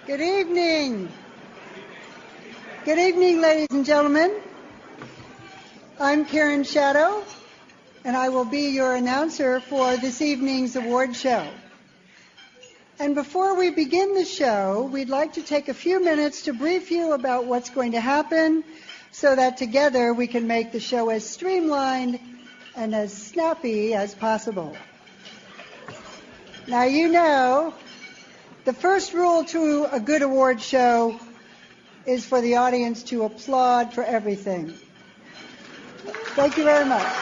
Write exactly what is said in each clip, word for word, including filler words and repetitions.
Good evening. Good evening, ladies and gentlemen. I'm Karen Shadow, and I will be your announcer for this evening's award show. And before we begin the show, we'd like to take a few minutes to brief you about what's going to happen so that together we can make the show as streamlined and as snappy as possible. Now, you know, the first rule to a good award show is for the audience to applaud for everything. Thank you very much.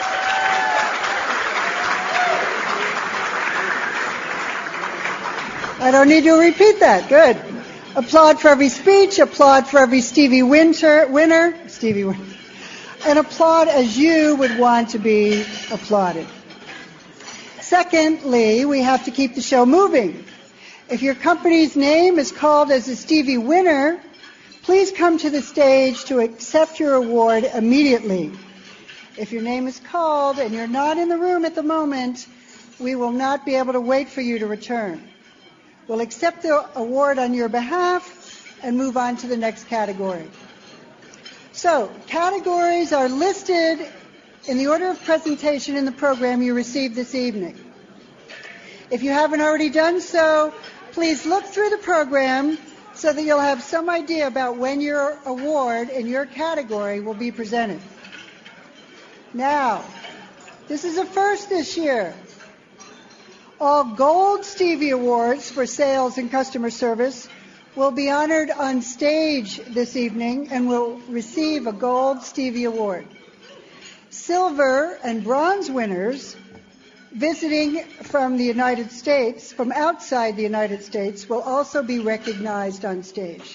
I don't need to repeat that. Good. Applaud for every speech, applaud for every Stevie Winter, winner, Stevie Winter, and applaud as you would want to be applauded. Secondly, we have to keep the show moving. If your company's name is called as a Stevie winner, please come to the stage to accept your award immediately. If your name is called and you're not in the room at the moment, we will not be able to wait for you to return. We'll accept the award on your behalf and move on to the next category. So, categories are listed in the order of presentation in the program you received this evening. If you haven't already done so, please look through the program so that you'll have some idea about when your award in your category will be presented. Now, this is a first this year. All Gold Stevie Awards for sales and customer service will be honored on stage this evening and will receive a Gold Stevie Award. Silver and bronze winners visiting from the United States, from outside the United States, will also be recognized on stage.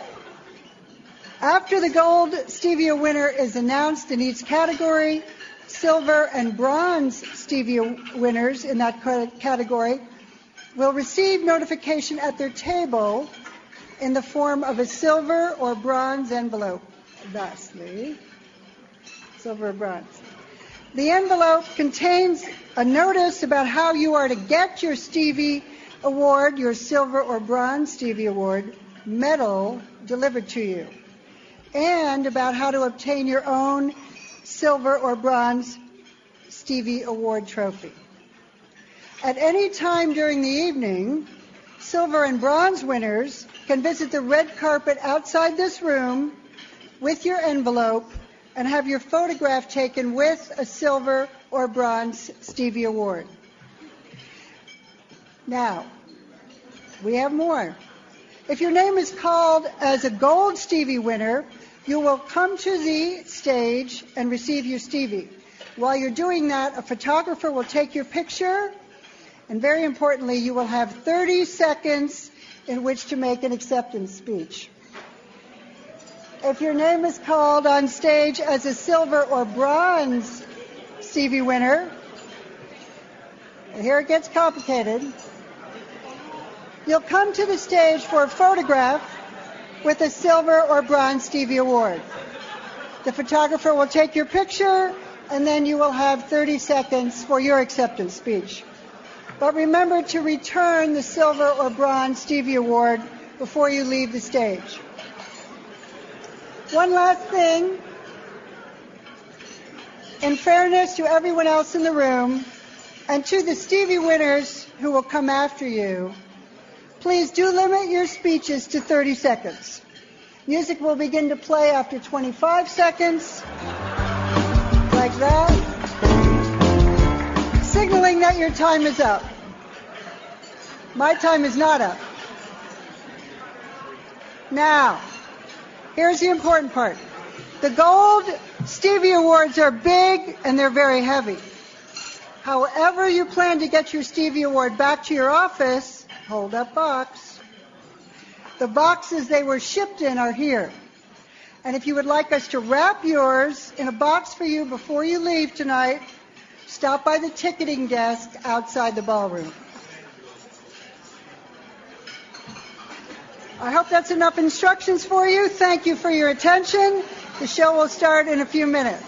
After the Gold Stevie winner is announced in each category, silver and bronze Stevie winners in that category will receive notification at their table in the form of a silver or bronze envelope. Thusly, silver or bronze. The envelope contains a notice about how you are to get your Stevie Award, your silver or bronze Stevie Award medal delivered to you, and about how to obtain your own silver or bronze Stevie Award trophy. At any time during the evening, silver and bronze winners can visit the red carpet outside this room with your envelope and have your photograph taken with a silver or bronze Stevie Award. Now, we have more. If your name is called as a Gold Stevie winner, you will come to the stage and receive your Stevie. While you're doing that, a photographer will take your picture, and very importantly, you will have thirty seconds in which to make an acceptance speech. If your name is called on stage as a silver or bronze Stevie winner, here it gets complicated, you'll come to the stage for a photograph with a silver or bronze Stevie Award. The photographer will take your picture, and then you will have thirty seconds for your acceptance speech. But remember to return the silver or bronze Stevie Award before you leave the stage. One last thing. In fairness to everyone else in the room and to the Stevie winners who will come after you, please do limit your speeches to thirty seconds. Music will begin to play after twenty-five seconds, like that, signaling that your time is up. My time is not up. Now, here's the important part. The Gold Stevie Awards are big and they're very heavy. However you plan to get your Stevie Award back to your office, hold that box. The boxes they were shipped in are here. And if you would like us to wrap yours in a box for you before you leave tonight, stop by the ticketing desk outside the ballroom. I hope that's enough instructions for you. Thank you for your attention. The show will start in a few minutes.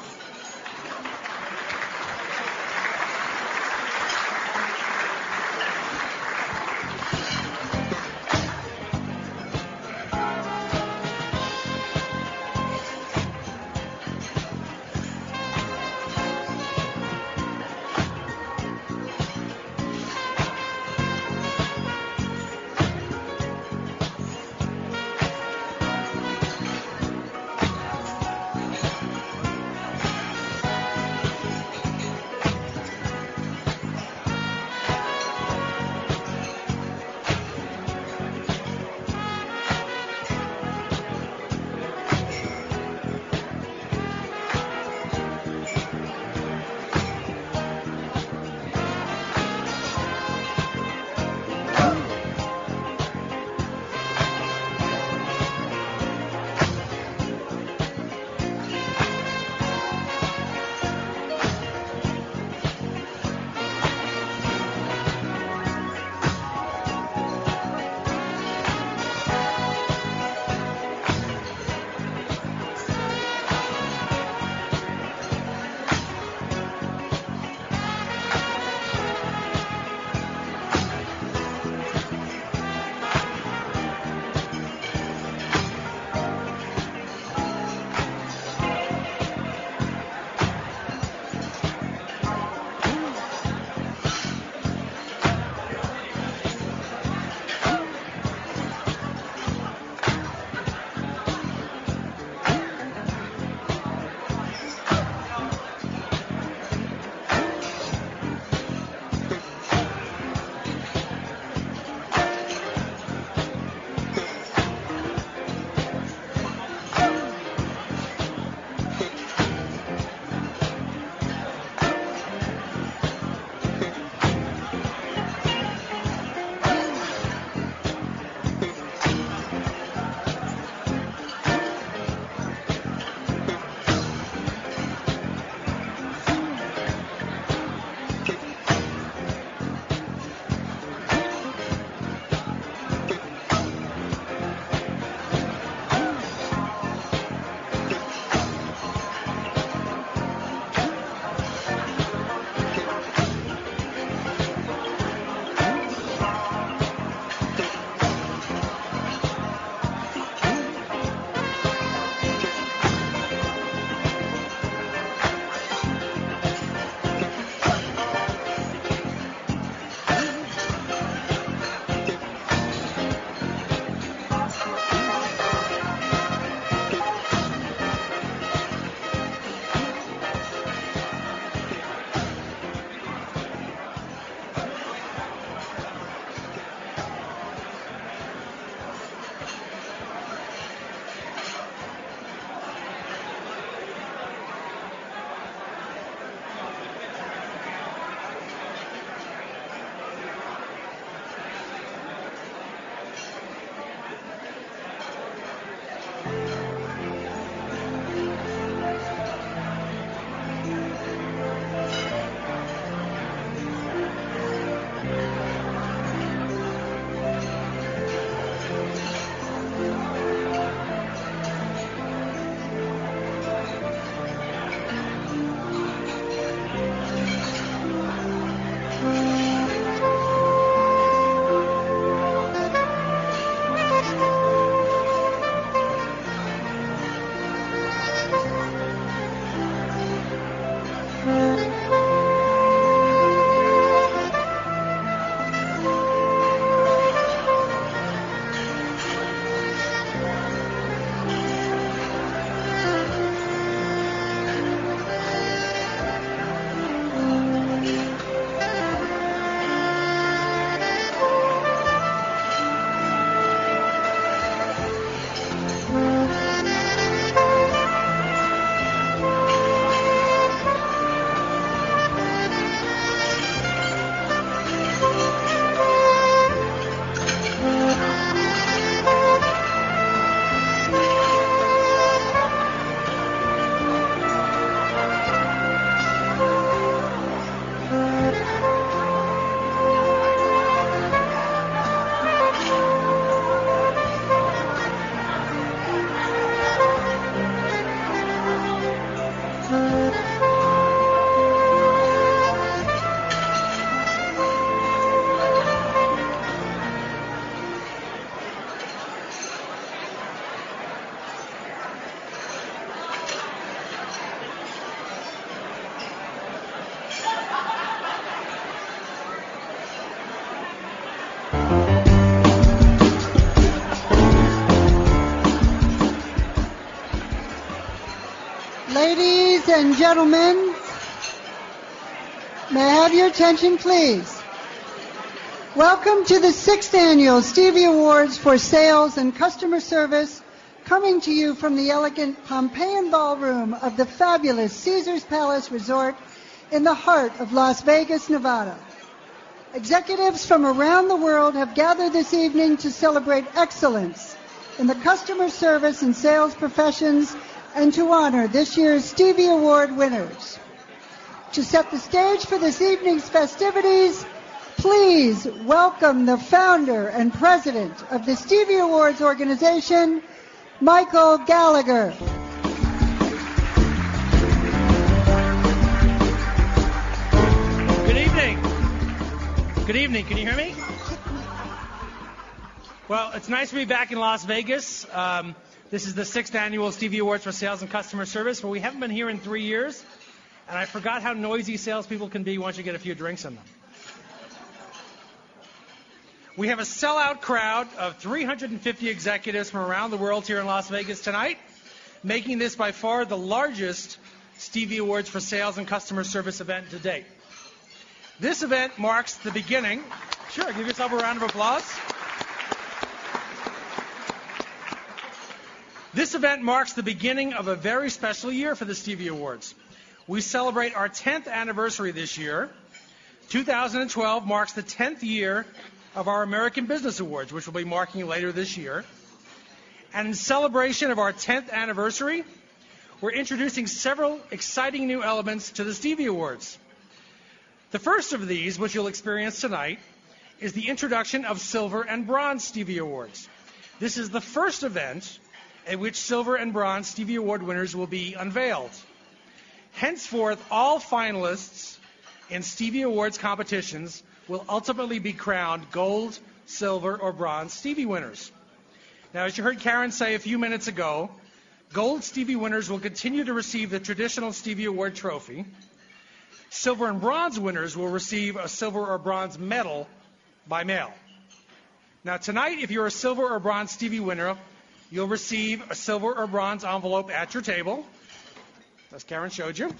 and gentlemen, may I have your attention, please? Welcome to the sixth Annual Stevie Awards for Sales and Customer Service, coming to you from the elegant Pompeian Ballroom of the fabulous Caesars Palace Resort in the heart of Las Vegas, Nevada. Executives from around the world have gathered this evening to celebrate excellence in the customer service and sales professions and to honor this year's Stevie Award winners. To set the stage for this evening's festivities, please welcome the founder and president of the Stevie Awards organization, Michael Gallagher. Good evening. Good evening. Can you hear me? Well, it's nice to be back in Las Vegas. Um, this is the sixth Annual Stevie Awards for Sales and Customer Service, but we haven't been here in three years, and I forgot how noisy salespeople can be once you get a few drinks in them. We have a sellout crowd of three hundred fifty executives from around the world here in Las Vegas tonight, making this by far the largest Stevie Awards for Sales and Customer Service event to date. This event marks the beginning. Sure, give yourself a round of applause. This event marks the beginning of a very special year for the Stevie Awards. We celebrate our tenth anniversary this year. two thousand twelve marks the tenth year of our American Business Awards, which we'll be marking later this year. And in celebration of our tenth anniversary, we're introducing several exciting new elements to the Stevie Awards. The first of these, which you'll experience tonight, is the introduction of Silver and Bronze Stevie Awards. This is the first event at which Silver and Bronze Stevie Award winners will be unveiled. Henceforth, all finalists in Stevie Awards competitions will ultimately be crowned Gold, Silver, or Bronze Stevie winners. Now, as you heard Karen say a few minutes ago, Gold Stevie winners will continue to receive the traditional Stevie Award trophy. Silver and Bronze winners will receive a Silver or Bronze medal by mail. Now, tonight, if you're a Silver or Bronze Stevie winner, you'll receive a Silver or Bronze envelope at your table, as Karen showed you,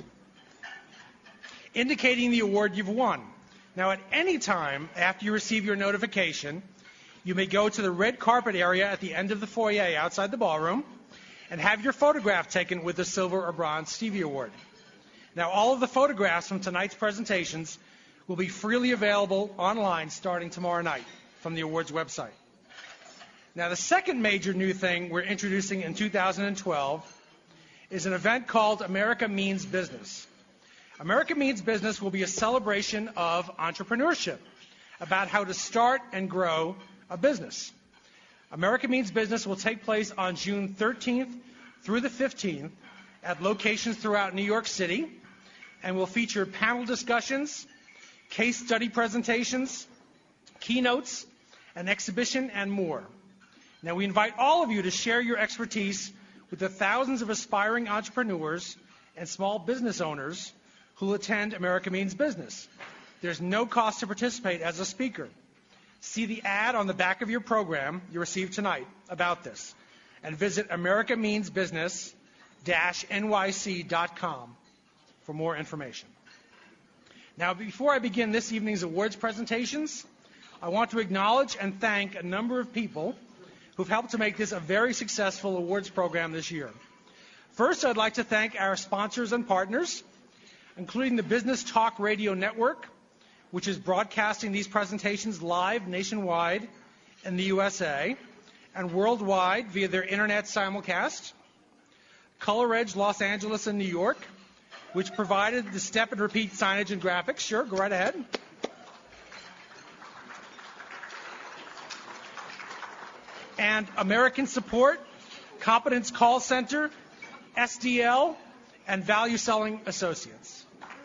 indicating the award you've won. Now, at any time after you receive your notification, you may go to the red carpet area at the end of the foyer outside the ballroom and have your photograph taken with the Silver or Bronze Stevie Award. Now, all of the photographs from tonight's presentations will be freely available online starting tomorrow night from the awards website. Now, the second major new thing we're introducing in two thousand twelve is an event called America Means Business. America Means Business will be a celebration of entrepreneurship, about how to start and grow a business. America Means Business will take place on June thirteenth through the fifteenth at locations throughout New York City, and will feature panel discussions, case study presentations, keynotes, an exhibition, and more. Now, we invite all of you to share your expertise with the thousands of aspiring entrepreneurs and small business owners who will attend America Means Business. There's no cost to participate as a speaker. See the ad on the back of your program you received tonight about this, and visit america means business dash N Y C dot com for more information. Now, before I begin this evening's awards presentations, I want to acknowledge and thank a number of people who've helped to make this a very successful awards program this year. First, I'd like to thank our sponsors and partners, including the Business Talk Radio Network, which is broadcasting these presentations live nationwide in the U S A and worldwide via their internet simulcast. Color Edge Los Angeles and New York, which provided the step and repeat signage and graphics. Sure, go right ahead. And American Support, Competence Call Center, S D L, and Value Selling Associates.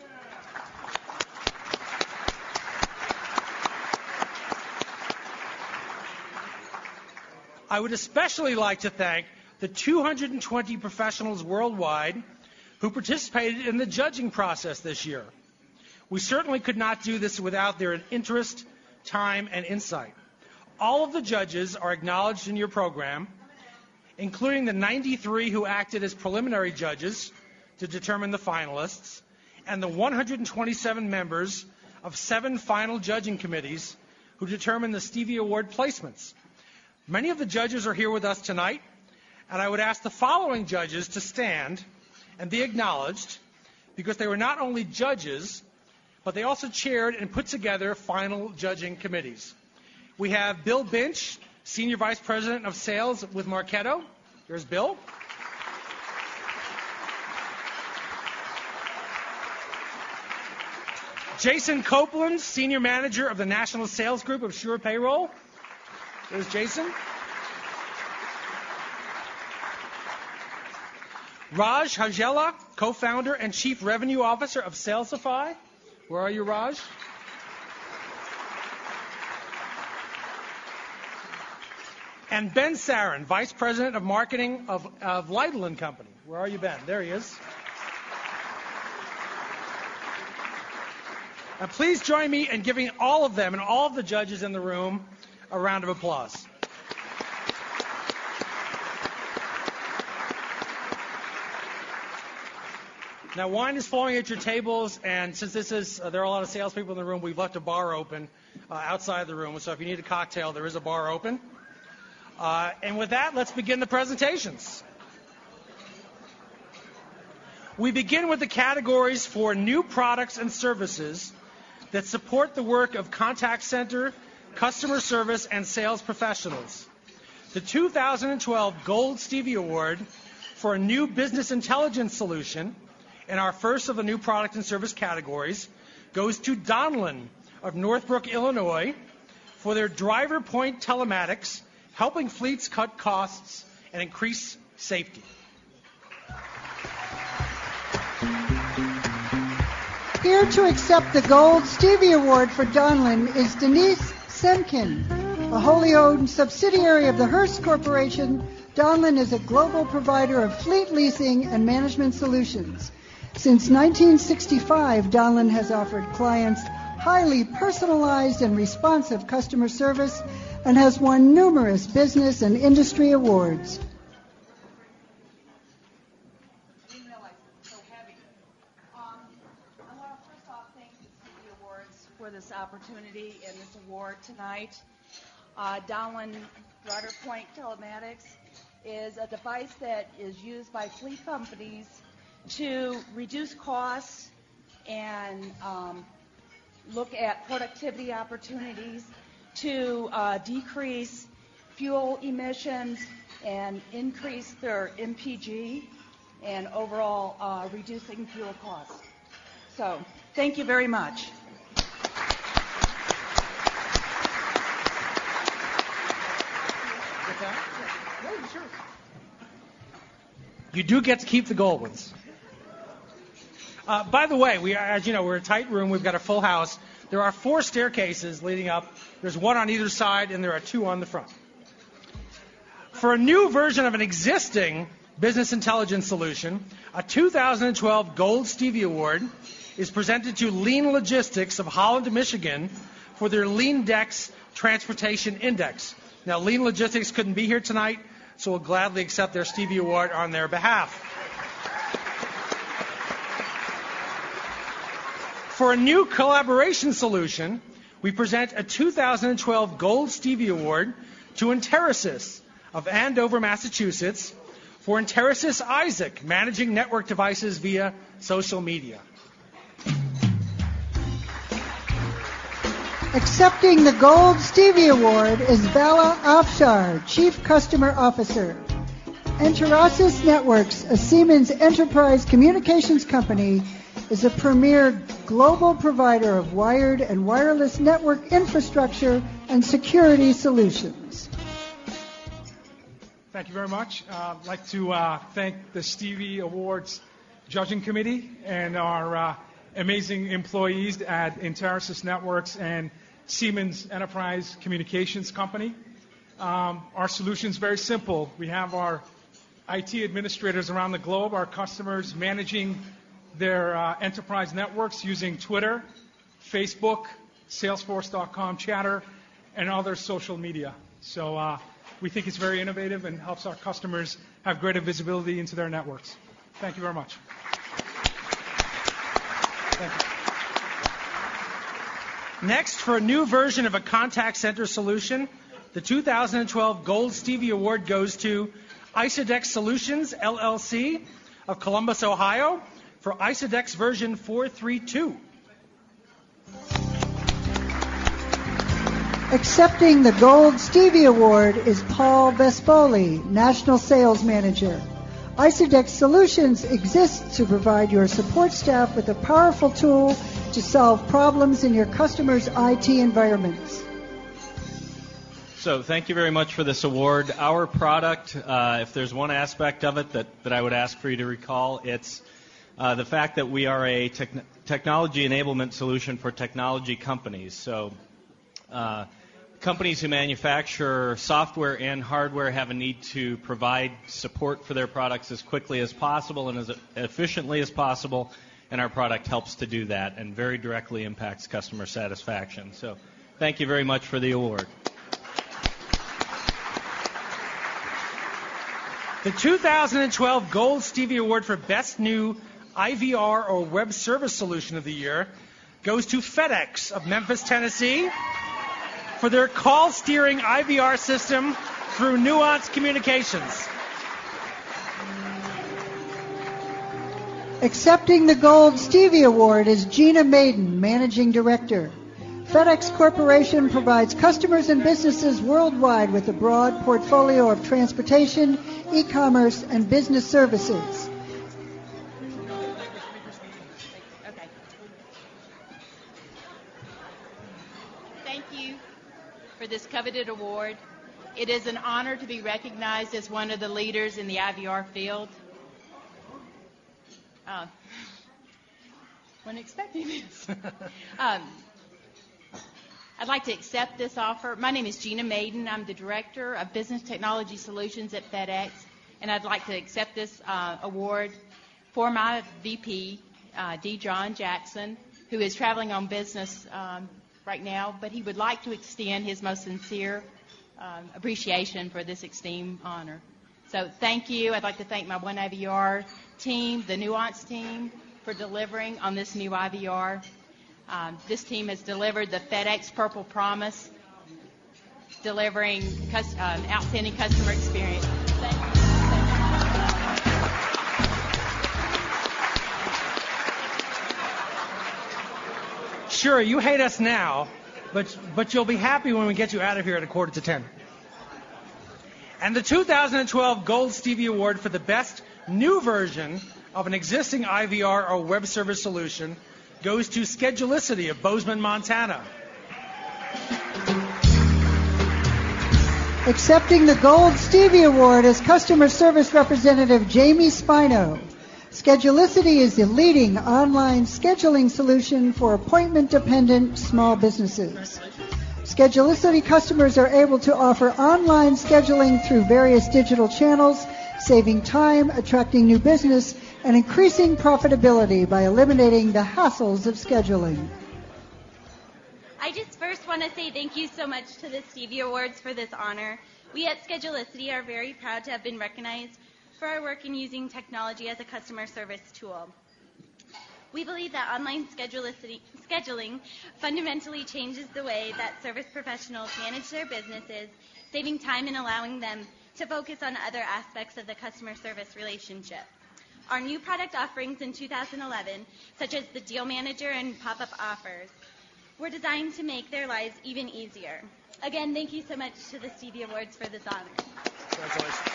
I would especially like to thank the two hundred twenty professionals worldwide who participated in the judging process this year. We certainly could not do this without their interest, time, and insight. All of the judges are acknowledged in your program, including the ninety-three who acted as preliminary judges to determine the finalists, and the one hundred twenty-seven members of seven final judging committees who determine the Stevie Award placements. Many of the judges are here with us tonight, and I would ask the following judges to stand and be acknowledged, because they were not only judges, but they also chaired and put together final judging committees. We have Bill Binch, Senior Vice President of Sales with Marketo. Here's Bill. Jason Copeland, Senior Manager of the National Sales Group of Sure Payroll. There's Jason. Raj Hajela, Co-Founder and Chief Revenue Officer of Salesify. Where are you, Raj? And Ben Sarin, Vice President of Marketing of, of Lytle and Company. Where are you, Ben? There he is. Now, please join me in giving all of them and all of the judges in the room a round of applause. Now, wine is flowing at your tables, and since this is, uh, there are a lot of salespeople in the room, we've left a bar open uh, outside the room. So if you need a cocktail, there is a bar open. Uh, and with that, let's begin the presentations. We begin with the categories for new products and services that support the work of contact center, customer service, and sales professionals. The two thousand twelve Gold Stevie Award for a new business intelligence solution, in our first of the new product and service categories, goes to Donlen of Northbrook, Illinois, for their driver point telematics, helping fleets cut costs and increase safety. Here to accept the Gold Stevie Award for Donlen is Denise Semkin, a wholly owned subsidiary of the Hearst Corporation. Donlen is a global provider of fleet leasing and management solutions. Since nineteen sixty-five, Donlen has offered clients highly personalized and responsive customer service and has won numerous business and industry awards. I didn't realize it was so heavy. Um, I want to first off thank the Stevie Awards for this opportunity and this award tonight. Uh, Donlen Driver Point Telematics is a device that is used by fleet companies to reduce costs and um, look at productivity opportunities, to uh, decrease fuel emissions and increase their M P G and overall uh, reducing fuel costs. So thank you very much. You do get to keep the gold ones. Uh, by the way, we are, as you know, we're a tight room. We've got a full house. There are four staircases leading up. There's one on either side, and there are two on the front. For a new version of an existing business intelligence solution, a two thousand twelve Gold Stevie Award is presented to Lean Logistics of Holland, Michigan, for their LeanDex Transportation Index. Now, Lean Logistics couldn't be here tonight, so we'll gladly accept their Stevie Award on their behalf. For a new collaboration solution, we present a two thousand twelve Gold Stevie Award to Enterasys of Andover, Massachusetts, for Enterasys Isaac, managing network devices via social media. Accepting the Gold Stevie Award is Bala Afshar, Chief Customer Officer. Enterasys Networks, a Siemens enterprise communications company, is a premier global provider of wired and wireless network infrastructure and security solutions. Thank you very much. Uh, I'd like to uh, thank the Stevie Awards Judging Committee and our uh, amazing employees at Enterasys Networks and Siemens Enterprise Communications Company. Um, our solution is very simple. We have our I T administrators around the globe, our customers managing their uh, enterprise networks using Twitter, Facebook, Salesforce dot com chatter, and other social media. So uh, we think it's very innovative and helps our customers have greater visibility into their networks. Thank you very much. Thank you. Next, for a new version of a contact center solution, the two thousand twelve Gold Stevie Award goes to Isodex Solutions, L L C, of Columbus, Ohio, for Isodex version four thirty-two. Accepting the Gold Stevie Award is Paul Vespoli, National Sales Manager. Isodex Solutions exists to provide your support staff with a powerful tool to solve problems in your customers' I T environments. So thank you very much for this award. Our product, uh, if there's one aspect of it that, that I would ask for you to recall, it's uh, the fact that we are a techn- technology enablement solution for technology companies. So uh, companies who manufacture software and hardware have a need to provide support for their products as quickly as possible and as efficiently as possible, and our product helps to do that and very directly impacts customer satisfaction. So thank you very much for the award. The two thousand twelve Gold Stevie Award for Best New I V R or Web Service Solution of the Year goes to FedEx of Memphis, Tennessee, for their call steering I V R system through Nuance Communications. Accepting the Gold Stevie Award is Gina Maiden, Managing Director. FedEx Corporation provides customers and businesses worldwide with a broad portfolio of transportation, e-commerce, and business services. Okay. Thank you for this coveted award. It is an honor to be recognized as one of the leaders in the I V R field. Uh, wasn't expecting this. um, I'd like to accept this offer. My name is Gina Maiden. I'm the Director of Business Technology Solutions at FedEx, and I'd like to accept this uh, award for my V P, uh, D. John Jackson, who is traveling on business um, right now, but he would like to extend his most sincere um, appreciation for this esteemed honor. So thank you. I'd like to thank my One I V R team, the Nuance team, for delivering on this new I V R. Um, this team has delivered the FedEx Purple Promise, delivering cus- um, outstanding customer experience. Thank you. Sure, you hate us now, but but you'll be happy when we get you out of here at a quarter to ten. And the two thousand twelve Gold Stevie Award for the best new version of an existing I V R or web service solution goes to Schedulicity of Bozeman, Montana. Accepting the Gold Stevie Award is Customer Service Representative Jamie Spino. Schedulicity is the leading online scheduling solution for appointment-dependent small businesses. Schedulicity customers are able to offer online scheduling through various digital channels, saving time, attracting new business, and increasing profitability by eliminating the hassles of scheduling. I just first want to say thank you so much to the Stevie Awards for this honor. We at Schedulicity are very proud to have been recognized for our work in using technology as a customer service tool. We believe that online scheduling fundamentally changes the way that service professionals manage their businesses, saving time and allowing them to focus on other aspects of the customer service relationship. Our new product offerings in two thousand eleven, such as the Deal Manager and pop-up offers, were designed to make their lives even easier. Again, thank you so much to the Stevie Awards for this honor. Congratulations.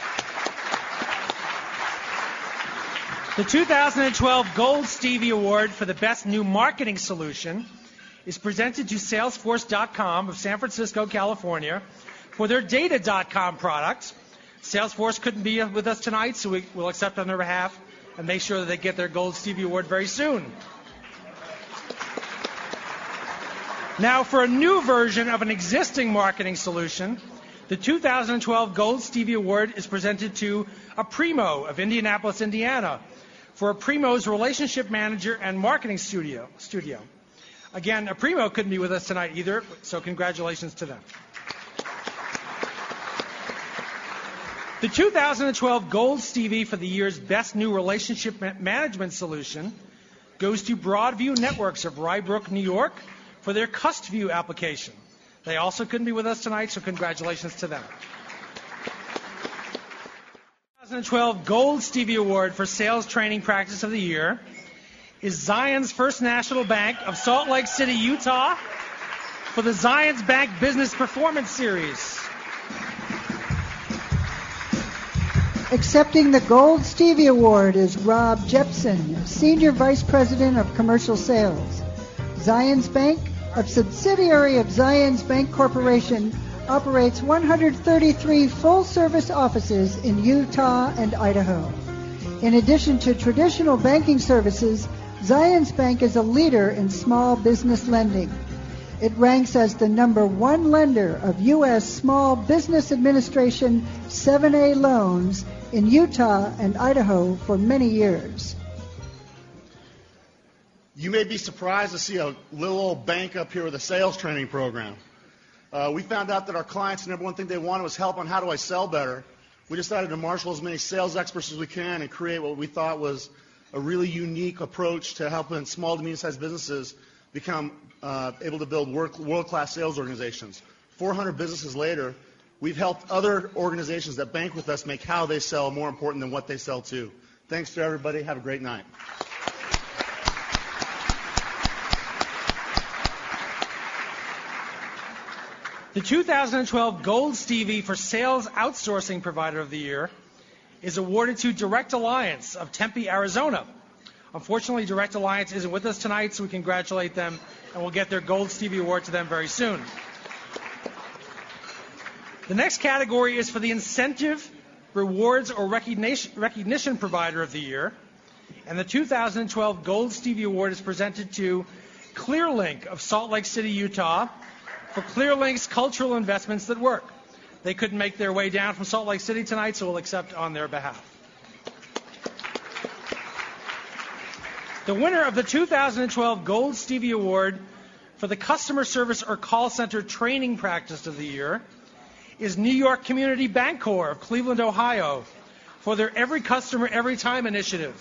The two thousand twelve Gold Stevie Award for the Best New Marketing Solution is presented to Salesforce dot com of San Francisco, California, for their Data dot com product. Salesforce couldn't be with us tonight, so we will accept on their behalf and make sure that they get their Gold Stevie Award very soon. Now, for a new version of an existing marketing solution, the two thousand twelve Gold Stevie Award is presented to Aprimo of Indianapolis, Indiana, for Aprimo's Relationship Manager and Marketing Studio. studio. Again, Aprimo couldn't be with us tonight either, so congratulations to them. The two thousand twelve Gold Stevie for the year's Best New Relationship Ma- Management Solution goes to Broadview Networks of Rye Brook, New York, for their CustView application. They also couldn't be with us tonight, so congratulations to them. twenty twelve Gold Stevie Award for Sales Training Practice of the Year is Zions First National Bank of Salt Lake City, Utah, for the Zions Bank Business Performance Series. Accepting the Gold Stevie Award is Rob Jepson, Senior Vice President of Commercial Sales. Zions Bank, a subsidiary of Zions Bank Corporation, operates one hundred thirty-three full-service offices in Utah and Idaho. In addition to traditional banking services, Zions Bank is a leader in small business lending. It ranks as the number one lender of U S Small Business Administration seven A loans in Utah and Idaho for many years. You may be surprised to see a little old bank up here with a sales training program. Uh, we found out that our clients' number one thing they wanted was help on how do I sell better. We decided to marshal as many sales experts as we can and create what we thought was a really unique approach to helping small to medium-sized businesses become uh, able to build work, world-class sales organizations. four hundred businesses later, we've helped other organizations that bank with us make how they sell more important than what they sell to. Thanks to everybody. Have a great night. The two thousand twelve Gold Stevie for Sales Outsourcing Provider of the Year is awarded to Direct Alliance of Tempe, Arizona. Unfortunately, Direct Alliance isn't with us tonight, so we congratulate them, and we'll get their Gold Stevie Award to them very soon. The next category is for the Incentive, Rewards, or Recognition, Recognition Provider of the Year, and the two thousand twelve Gold Stevie Award is presented to ClearLink of Salt Lake City, Utah, for ClearLink's cultural investments that work. They couldn't make their way down from Salt Lake City tonight, so we'll accept on their behalf. The winner of the two thousand twelve Gold Stevie Award for the Customer Service or Call Center Training Practice of the Year is New York Community Bancorp of Cleveland, Ohio, for their Every Customer, Every Time initiative.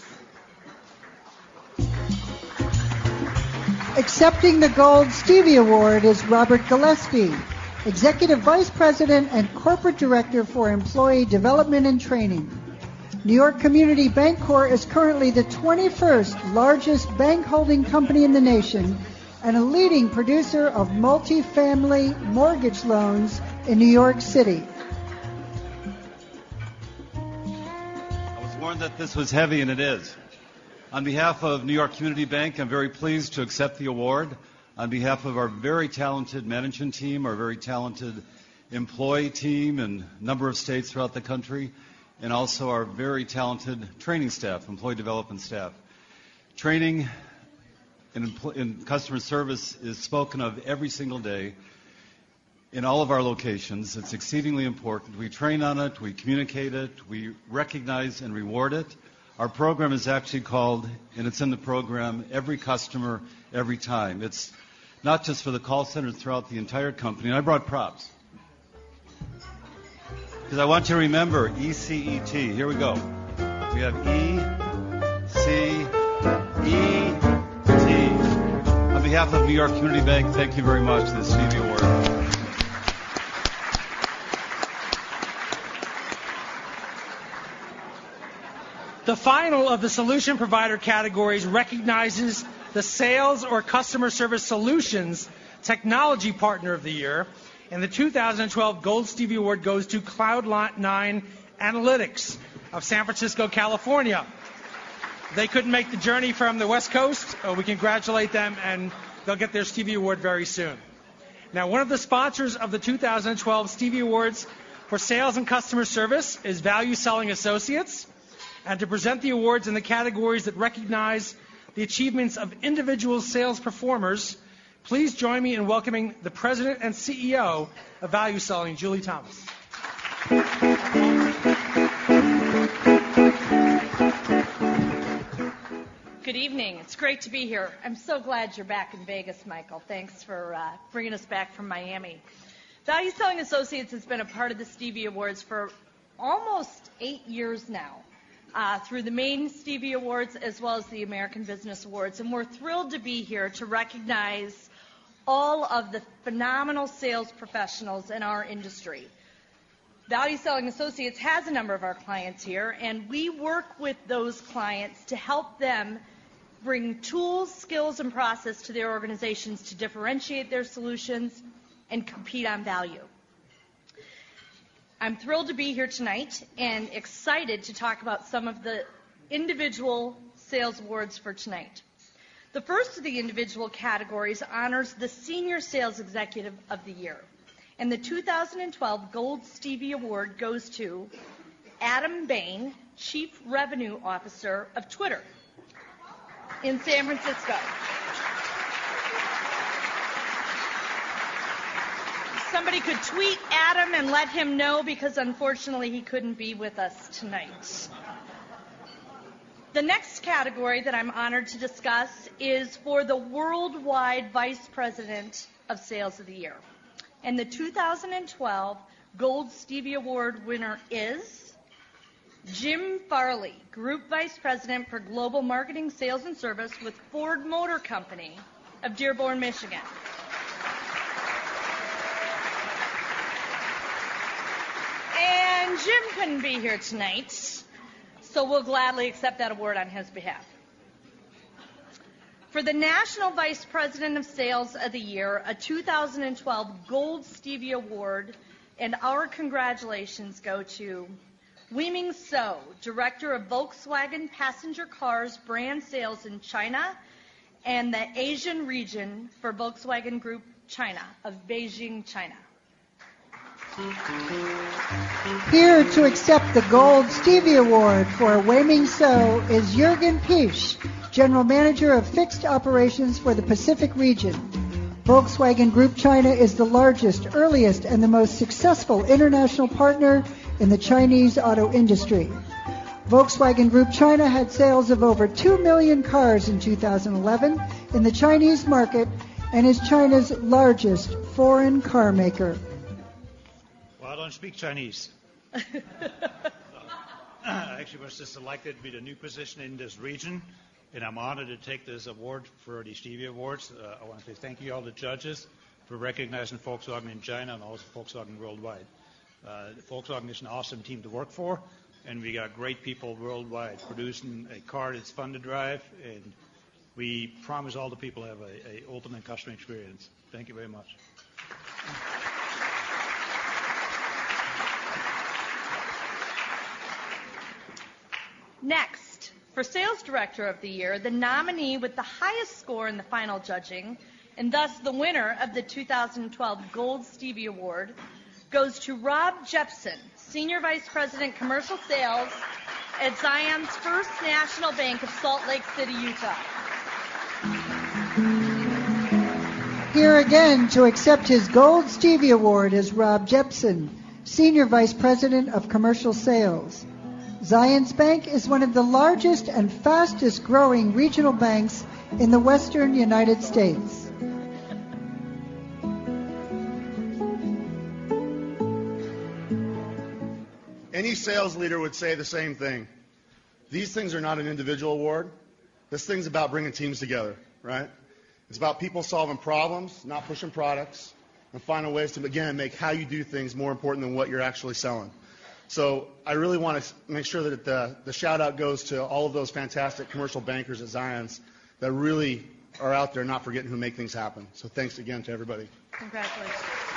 Accepting the Gold Stevie Award is Robert Gillespie, Executive Vice President and Corporate Director for Employee Development and Training. New York Community Bancorp is currently the twenty-first largest bank holding company in the nation and a leading producer of multifamily mortgage loans in New York City. I was warned that this was heavy, and it is. On behalf of New York Community Bank, I'm very pleased to accept the award. On behalf of our very talented management team, our very talented employee team in a number of states throughout the country, and also our very talented training staff, employee development staff. Training in, empl- in customer service is spoken of every single day in all of our locations. It's exceedingly important. We train on it, we communicate it, we recognize and reward it. Our program is actually called, and it's in the program, Every Customer, Every Time. It's not just for the call centers throughout the entire company. And I brought props. Because I want you to remember E C E T. Here we go. We have E, C, E, T. On behalf of New York Community Bank, thank you very much for the Stevie Award. The final of the solution provider categories recognizes the Sales or Customer Service Solutions Technology Partner of the Year, and the two thousand twelve Gold Stevie Award goes to Cloud nine Analytics of San Francisco, California. They couldn't make the journey from the West Coast. Uh, we congratulate them, and they'll get their Stevie Award very soon. Now, one of the sponsors of the two thousand twelve Stevie Awards for Sales and Customer Service is Value Selling Associates. And to present the awards in the categories that recognize the achievements of individual sales performers, please join me in welcoming the President and C E O of Value Selling, Julie Thomas. Good evening. It's great to be here. I'm so glad you're back in Vegas, Michael. Thanks for uh, bringing us back from Miami. Value Selling Associates has been a part of the Stevie Awards for almost eight years now. uh, through the main Stevie Awards as well as the American Business Awards. And we're thrilled to be here to recognize all of the phenomenal sales professionals in our industry. Value Selling Associates has a number of our clients here, and we work with those clients to help them bring tools, skills, and process to their organizations to differentiate their solutions and compete on value. I'm thrilled to be here tonight and excited to talk about some of the individual sales awards for tonight. The first of the individual categories honors the Senior Sales Executive of the Year. And the two thousand twelve Gold Stevie Award goes to Adam Bain, Chief Revenue Officer of Twitter in San Francisco. Somebody could tweet Adam and let him know, because unfortunately he couldn't be with us tonight. The next category that I'm honored to discuss is for the Worldwide Vice President of Sales of the Year. And the two thousand twelve Gold Stevie Award winner is Jim Farley, Group Vice President for Global Marketing, Sales, and Service with Ford Motor Company of Dearborn, Michigan. And Jim couldn't be here tonight, so we'll gladly accept that award on his behalf. For the National Vice President of Sales of the Year, a two thousand twelve Gold Stevie Award, and our congratulations go to Weiming So, Director of Volkswagen Passenger Cars Brand Sales in China and the Asian region for Volkswagen Group China of Beijing, China. Here to accept the Gold Stevie Award for Weiming So is Jürgen Pisch, General Manager of Fixed Operations for the Pacific region. Volkswagen Group China is the largest, earliest, and the most successful international partner in the Chinese auto industry. Volkswagen Group China had sales of over two million cars in two thousand eleven in the Chinese market and is China's largest foreign car maker. Well, I don't speak Chinese. I actually was just elected to be the new position in this region, and I'm honored to take this award for the Stevie Awards. Uh, I want to say thank you all the judges for recognizing Volkswagen in China and also Volkswagen worldwide. Uh, Volkswagen is an awesome team to work for, and we got great people worldwide producing a car that's fun to drive, and we promise all the people have a, a ultimate customer experience. Thank you very much. Next, for Sales Director of the Year, the nominee with the highest score in the final judging, and thus the winner of the two thousand twelve Gold Stevie Award, goes to Rob Jepson, Senior Vice President Commercial Sales at Zions First National Bank of Salt Lake City, Utah. Here again to accept his Gold Stevie Award is Rob Jepson, Senior Vice President of Commercial Sales. Zions Bank is one of the largest and fastest growing regional banks in the western United States. Any sales leader would say the same thing. These things are not an individual award. This thing's about bringing teams together, right? It's about people solving problems, not pushing products, and finding ways to, again, make how you do things more important than what you're actually selling. So I really want to make sure that the, the shout-out goes to all of those fantastic commercial bankers at Zions that really are out there not forgetting who make things happen. So thanks again to everybody. Congratulations.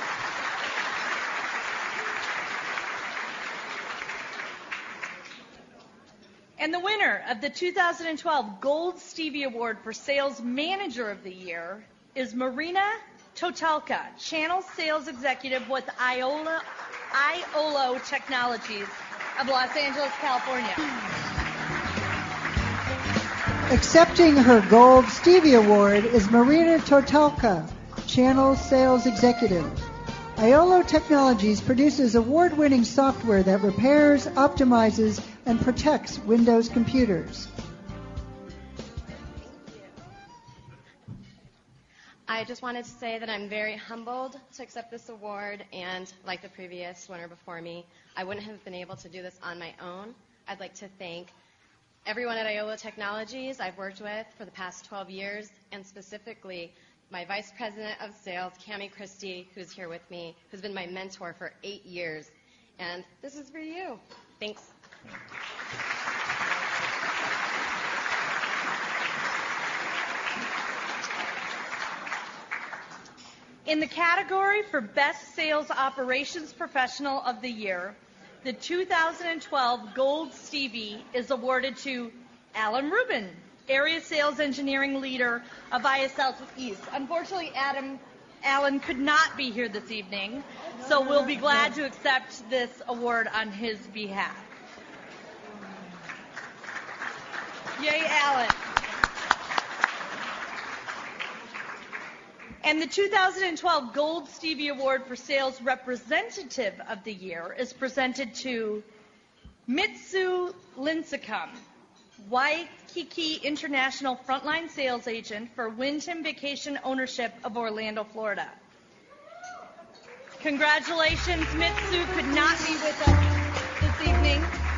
And the winner of the two thousand twelve Gold Stevie Award for Sales Manager of the Year is Marina Totalka, Channel Sales Executive with Iola, Iolo Technologies of Los Angeles, California. Accepting her Gold Stevie Award is Marina Totalka, Channel Sales Executive. Iolo Technologies produces award-winning software that repairs, optimizes, and protects Windows computers. I just wanted to say that I'm very humbled to accept this award, and like the previous winner before me, I wouldn't have been able to do this on my own. I'd like to thank everyone at Iola Technologies I've worked with for the past twelve years, and specifically my Vice President of Sales, Cami Christie, who's here with me, who's been my mentor for eight years. And this is for you. Thanks. In the category for Best Sales Operations Professional of the Year, the two thousand twelve Gold Stevie is awarded to Alan Rubin, Area Sales Engineering Leader of I S Southeast. Unfortunately, Adam, Alan could not be here this evening, so we'll be glad to accept this award on his behalf. Yay, Alan. And the two thousand twelve Gold Stevie Award for Sales Representative of the Year is presented to Mitsu Lincecum, Waikiki International Frontline Sales Agent for Wyndham Vacation Ownership of Orlando, Florida. Congratulations, Mitsu could not be with us this evening,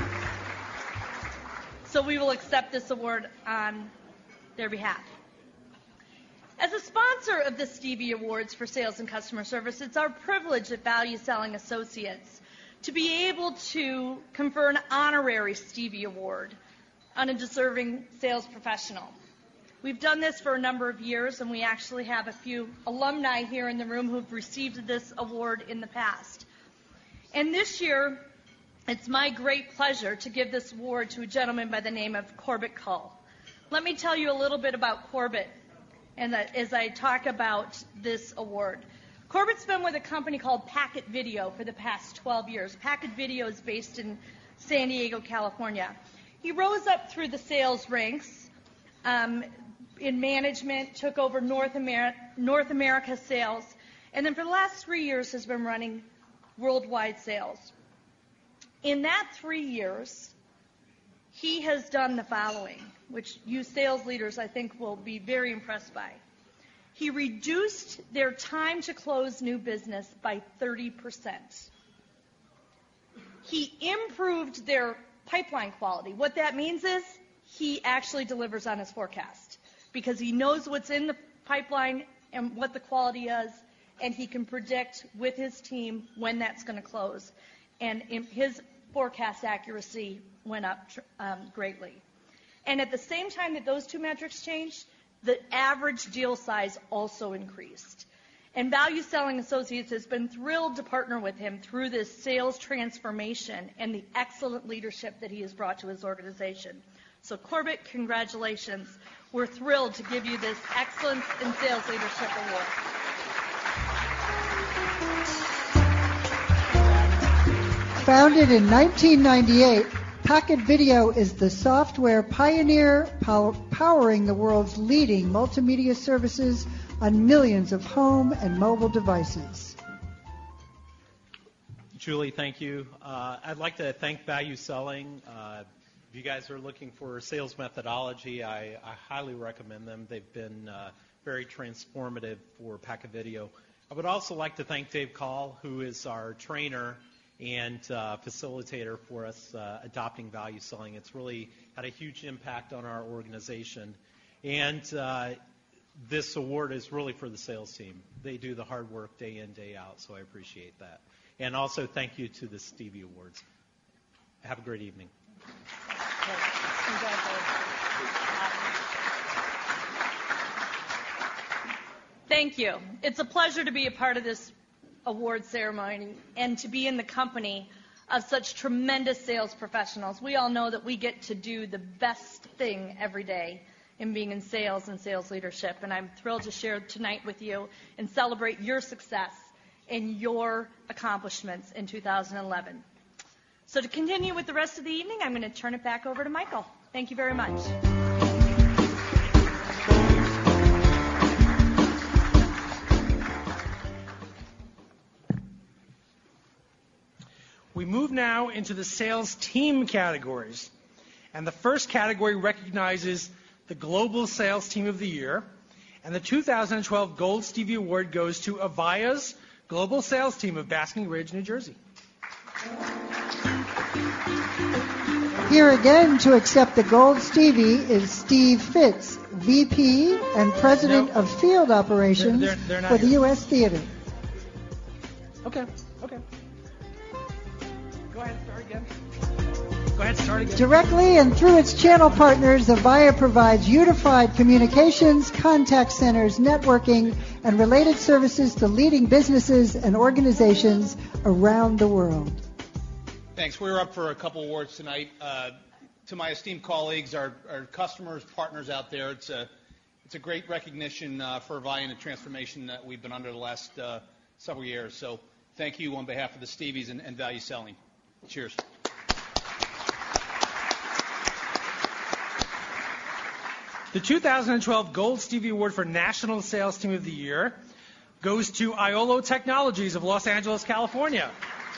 so we will accept this award on their behalf. As a sponsor of the Stevie Awards for Sales and Customer Service, it's our privilege at Value Selling Associates to be able to confer an honorary Stevie Award on a deserving sales professional. We've done this for a number of years, and we actually have a few alumni here in the room who've received this award in the past. And this year, it's my great pleasure to give this award to a gentleman by the name of Corbett Cull. Let me tell you a little bit about Corbett. And that as I talk about this award. Corbett's been with a company called Packet Video for the past twelve years. Packet Video is based in San Diego, California. He rose up through the sales ranks um, in management, took over North, Amer- North America sales, and then for the last three years has been running worldwide sales. In that three years, he has done the following, which you sales leaders, I think, will be very impressed by. He reduced their time to close new business by thirty percent. He improved their pipeline quality. What that means is he actually delivers on his forecast because he knows what's in the pipeline and what the quality is, and he can predict with his team when that's going to close. And his forecast accuracy went up um, greatly. And at the same time that those two metrics changed, the average deal size also increased. And Value Selling Associates has been thrilled to partner with him through this sales transformation and the excellent leadership that he has brought to his organization. So Corbett, congratulations. We're thrilled to give you this Excellence in Sales Leadership Award. Founded in nineteen ninety-eight, Packet Video is the software pioneer pow- powering the world's leading multimedia services on millions of home and mobile devices. Julie, thank you. Uh, I'd like to thank Value Selling. Uh, if you guys are looking for sales methodology, I, I highly recommend them. They've been uh, very transformative for Packet Video. I would also like to thank Dave Call, who is our trainer and uh, facilitator for us uh, adopting Value Selling. It's really had a huge impact on our organization. And uh, this award is really for the sales team. They do the hard work day in, day out, so I appreciate that. And also thank you to the Stevie Awards. Have a great evening. Thank you. It's a pleasure to be a part of this award ceremony and to be in the company of such tremendous sales professionals. We all know that we get to do the best thing every day in being in sales and sales leadership, and I'm thrilled to share tonight with you and celebrate your success and your accomplishments in two thousand eleven. So to continue with the rest of the evening, I'm going to turn it back over to Michael. Thank you very much. We move now into the sales team categories. And the first category recognizes the Global Sales Team of the Year. And the two thousand twelve Gold Stevie Award goes to Avaya's Global Sales Team of Basking Ridge, New Jersey. Here again to accept the Gold Stevie is Steve Fitz, V P and President No. of Field Operations They're- they're not for the here. U S Theater. Okay, okay. Go ahead, start again. Go ahead, start again. Directly and through its channel partners, Avaya provides unified communications, contact centers, networking, and related services to leading businesses and organizations around the world. Thanks. We're up for a couple awards tonight. Uh, to my esteemed colleagues, our, our customers, partners out there, it's a, it's a great recognition uh, for Avaya and the transformation that we've been under the last uh, several years. So thank you on behalf of the Stevies and, and Value Selling. Cheers. The two thousand twelve Gold Stevie Award for National Sales Team of the Year goes to Iolo Technologies of Los Angeles, California.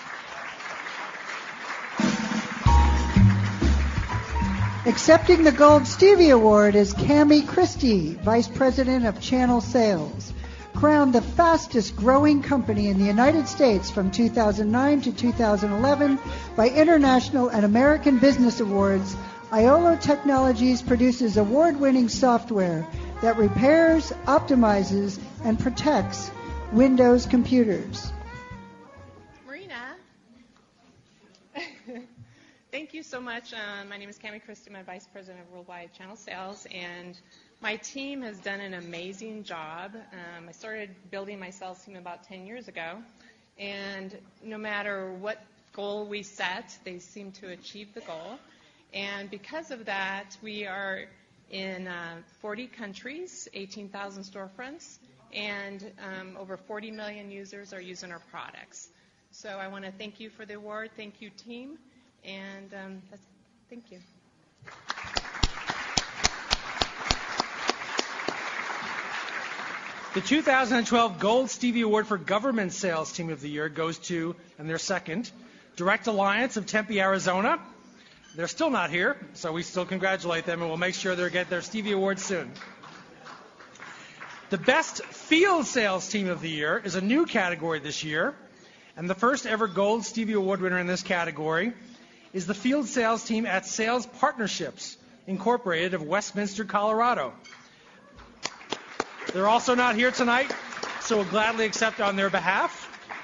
Accepting the Gold Stevie Award is Cami Christie, Vice President of Channel Sales. Crowned the fastest growing company in the United States from two thousand nine to two thousand eleven by International and American Business Awards, Iolo Technologies produces award-winning software that repairs, optimizes, and protects Windows computers. Marina. Thank you so much. Uh, my name is Cami Christie. I'm Vice President of Worldwide Channel Sales, and my team has done an amazing job. Um, I started building my sales team about ten years ago, and no matter what goal we set, they seem to achieve the goal. And because of that, we are in uh, forty countries, eighteen thousand storefronts, and um, over forty million users are using our products. So I want to thank you for the award. Thank you, team. And um, that's, thank you. The two thousand twelve Gold Stevie Award for Government Sales Team of the Year goes to, and their second, Direct Alliance of Tempe, Arizona. They're still not here, so we still congratulate them, and we'll make sure they get their Stevie Award soon. The Best Field Sales Team of the Year is a new category this year, and the first ever Gold Stevie Award winner in this category is the Field Sales Team at Sales Partnerships, Incorporated of Westminster, Colorado. They're also not here tonight, so we'll gladly accept on their behalf.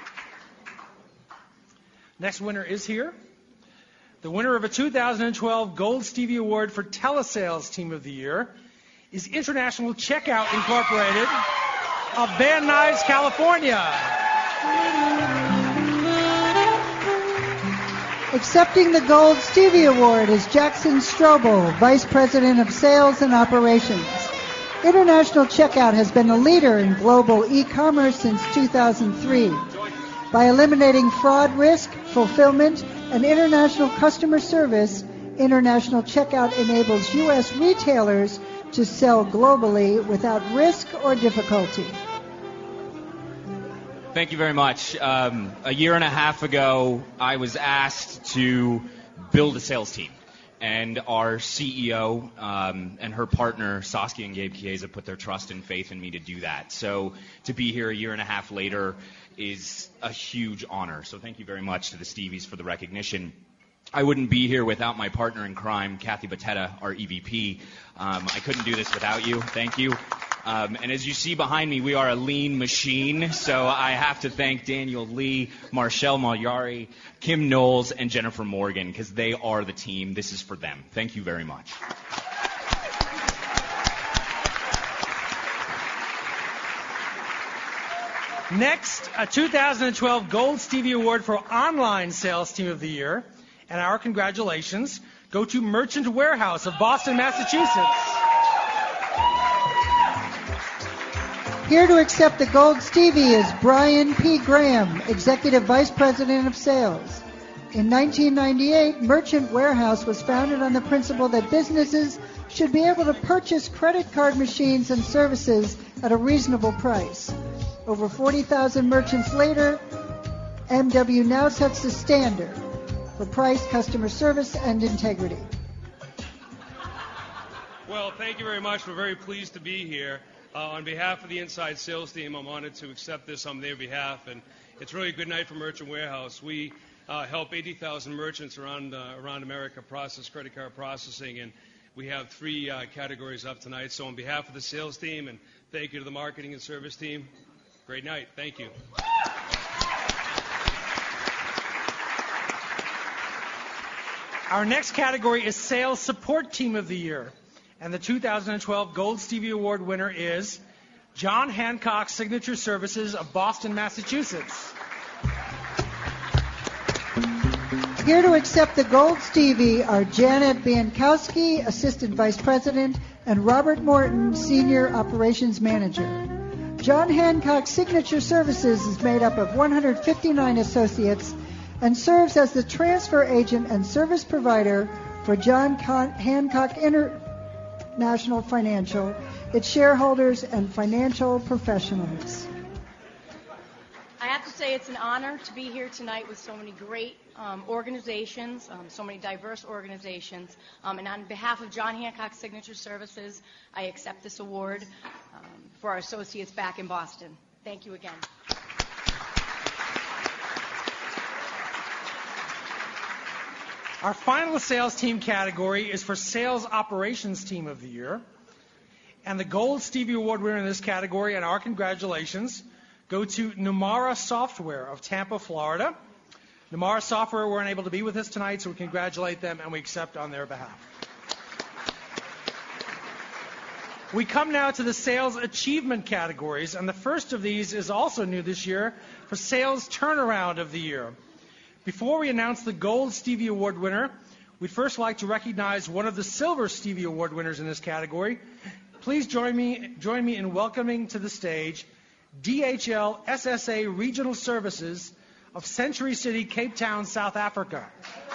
Next winner is here. The winner of a two thousand twelve Gold Stevie Award for Telesales Team of the Year is International Checkout Incorporated of Van Nuys, California. Accepting the Gold Stevie Award is Jackson Strobel, Vice President of Sales and Operations. International Checkout has been a leader in global e-commerce since two thousand three. By eliminating fraud risk, fulfillment, and international customer service, International Checkout enables U S retailers to sell globally without risk or difficulty. Thank you very much. Um, a year and a half ago, I was asked to build a sales team. And our C E O um, and her partner, Saskia and Gabe Chiesa, put their trust and faith in me to do that. So to be here a year and a half later is a huge honor. So thank you very much to the Stevies for the recognition. I wouldn't be here without my partner in crime, Kathy Batetta, our E V P. Um, I couldn't do this without you. Thank you. Um, and as you see behind me, we are a lean machine. So I have to thank Daniel Lee, Marshall Malyari, Kim Knowles, and Jennifer Morgan, because they are the team. This is for them. Thank you very much. Next, a two thousand twelve Gold Stevie Award for Online Sales Team of the Year, and our congratulations go to Merchant Warehouse of Boston, Massachusetts. Here to accept the Gold Stevie is Brian P. Graham, Executive Vice President of Sales. In nineteen ninety-eight, Merchant Warehouse was founded on the principle that businesses should be able to purchase credit card machines and services at a reasonable price. Over forty thousand merchants later, M W now sets the standard for price, customer service, and integrity. Well, thank you very much. We're very pleased to be here. Uh, on behalf of the Inside Sales team, I'm honored to accept this on their behalf. And it's really a good night for Merchant Warehouse. We uh, help eighty thousand merchants around uh, around America process credit card processing, and we have three uh, categories up tonight. So on behalf of the sales team, and thank you to the marketing and service team, great night. Thank you. Our next category is Sales Support Team of the Year, and the two thousand twelve Gold Stevie Award winner is John Hancock Signature Services of Boston, Massachusetts. Here to accept the Gold Stevie are Janet Biankowski, Assistant Vice President, and Robert Morton, Senior Operations Manager. John Hancock Signature Services is made up of one hundred fifty-nine associates and serves as the transfer agent and service provider for John Con- Hancock International Financial, its shareholders, and financial professionals. I have to say it's an honor to be here tonight with so many great um, organizations, um, so many diverse organizations. Um, and on behalf of John Hancock Signature Services, I accept this award um, for our associates back in Boston. Thank you again. Our final sales team category is for Sales Operations Team of the Year. And the Gold Stevie Award winner in this category, and our congratulations, go to Numara Software of Tampa, Florida. Numara Software were unable to be with us tonight, so we congratulate them and we accept on their behalf. We come now to the Sales Achievement categories, and the first of these is also new this year for Sales Turnaround of the Year. Before we announce the Gold Stevie Award winner, we'd first like to recognize one of the Silver Stevie Award winners in this category. Please join me, join me in welcoming to the stage D H L S S A Regional Services of Century City, Cape Town, South Africa.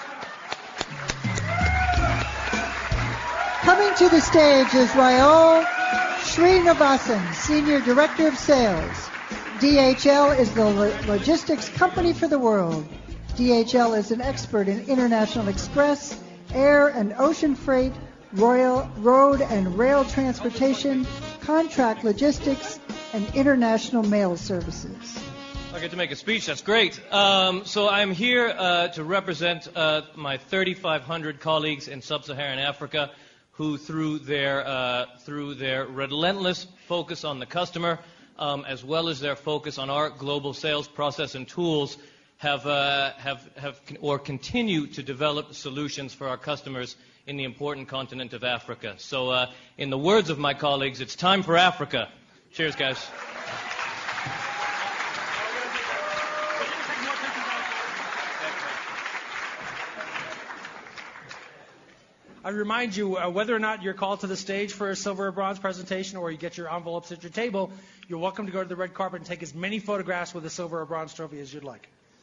Coming to the stage is Raul Srinivasan, Senior Director of Sales. D H L is the lo- logistics company for the world. D H L is an expert in international express, air and ocean freight, royal, road and rail transportation, contract logistics, and international mail services. I get to make a speech. That's great. Um, so I'm here uh, to represent uh, my thirty-five hundred colleagues in sub-Saharan Africa, who, through their uh, through their relentless focus on the customer, um, as well as their focus on our global sales process and tools, have uh, have have or continue to develop solutions for our customers in the important continent of Africa. So, uh, in the words of my colleagues, it's time for Africa. Cheers, guys. I remind you, uh, whether or not you're called to the stage for a silver or bronze presentation, or you get your envelopes at your table, you're welcome to go to the red carpet and take as many photographs with a silver or bronze trophy as you'd like.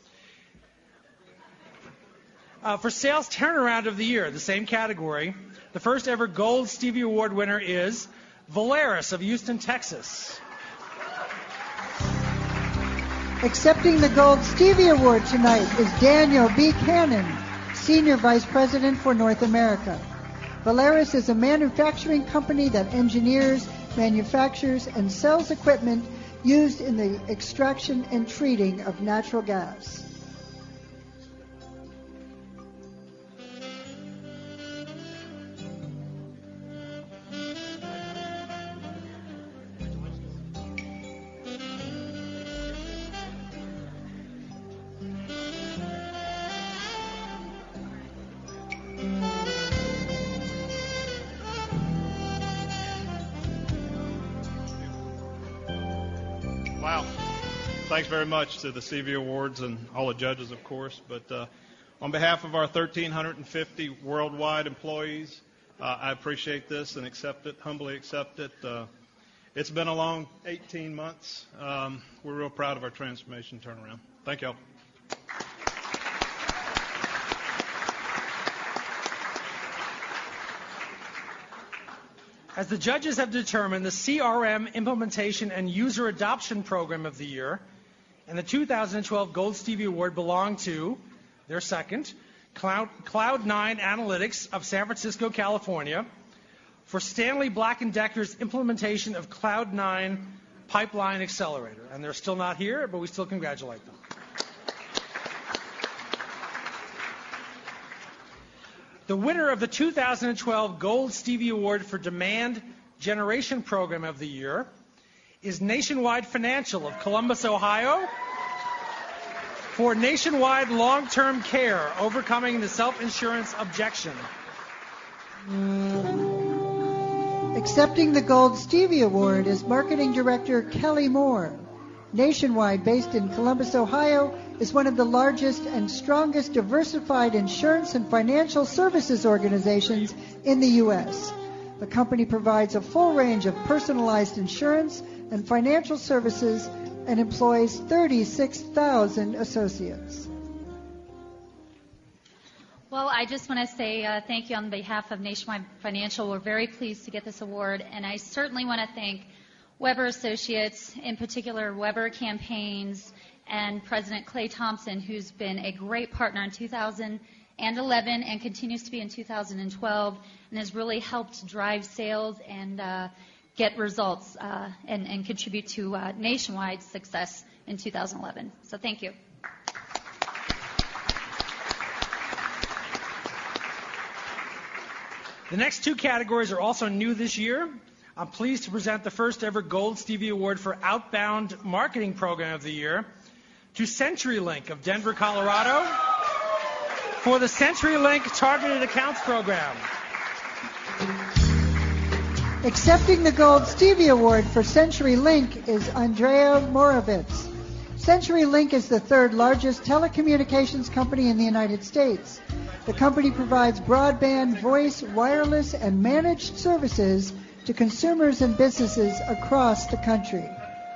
Uh, for Sales Turnaround of the Year, the same category, the first ever Gold Stevie Award winner is Valeris of Houston, Texas. Accepting the Gold Stevie Award tonight is Daniel B. Cannon, Senior Vice President for North America. Valeris is a manufacturing company that engineers, manufactures, and sells equipment used in the extraction and treating of natural gas. Wow. Thanks very much to the Stevie Awards and all the judges, of course. But uh, on behalf of our one thousand three hundred fifty worldwide employees, uh, I appreciate this and accept it, humbly accept it. Uh, it's been a long eighteen months. Um, we're real proud of our transformation turnaround. Thank you all. As the judges have determined, the C R M Implementation and User Adoption Program of the Year and the two thousand twelve Gold Stevie Award belong to, their second, Cloud, Cloud nine Analytics of San Francisco, California, for Stanley Black and Decker's implementation of Cloud nine Pipeline Accelerator. And they're still not here, but we still congratulate them. The winner of the two thousand twelve Gold Stevie Award for Demand Generation Program of the Year is Nationwide Financial of Columbus, Ohio, for nationwide long-term care, overcoming the self-insurance objection. Accepting the Gold Stevie Award is Marketing Director Kelly Moore. Nationwide, based in Columbus, Ohio, is one of the largest and strongest diversified insurance and financial services organizations in the U S. The company provides a full range of personalized insurance and financial services and employs thirty-six thousand associates. Well, I just want to say uh, thank you on behalf of Nationwide Financial. We're very pleased to get this award, and I certainly want to thank Weber Associates, in particular Weber Campaigns, and President Clay Thompson, who's been a great partner in two thousand eleven and continues to be in two thousand twelve, and has really helped drive sales and uh, get results uh, and, and contribute to uh, nationwide success in two thousand eleven. So thank you. The next two categories are also new this year. I'm pleased to present the first ever Gold Stevie Award for Outbound Marketing Program of the Year to CenturyLink of Denver, Colorado, for the CenturyLink Targeted Accounts Program. Accepting the Gold Stevie Award for CenturyLink is Andrea Moravitz. CenturyLink is the third largest telecommunications company in the United States. The company provides broadband, voice, wireless, and managed services to consumers and businesses across the country.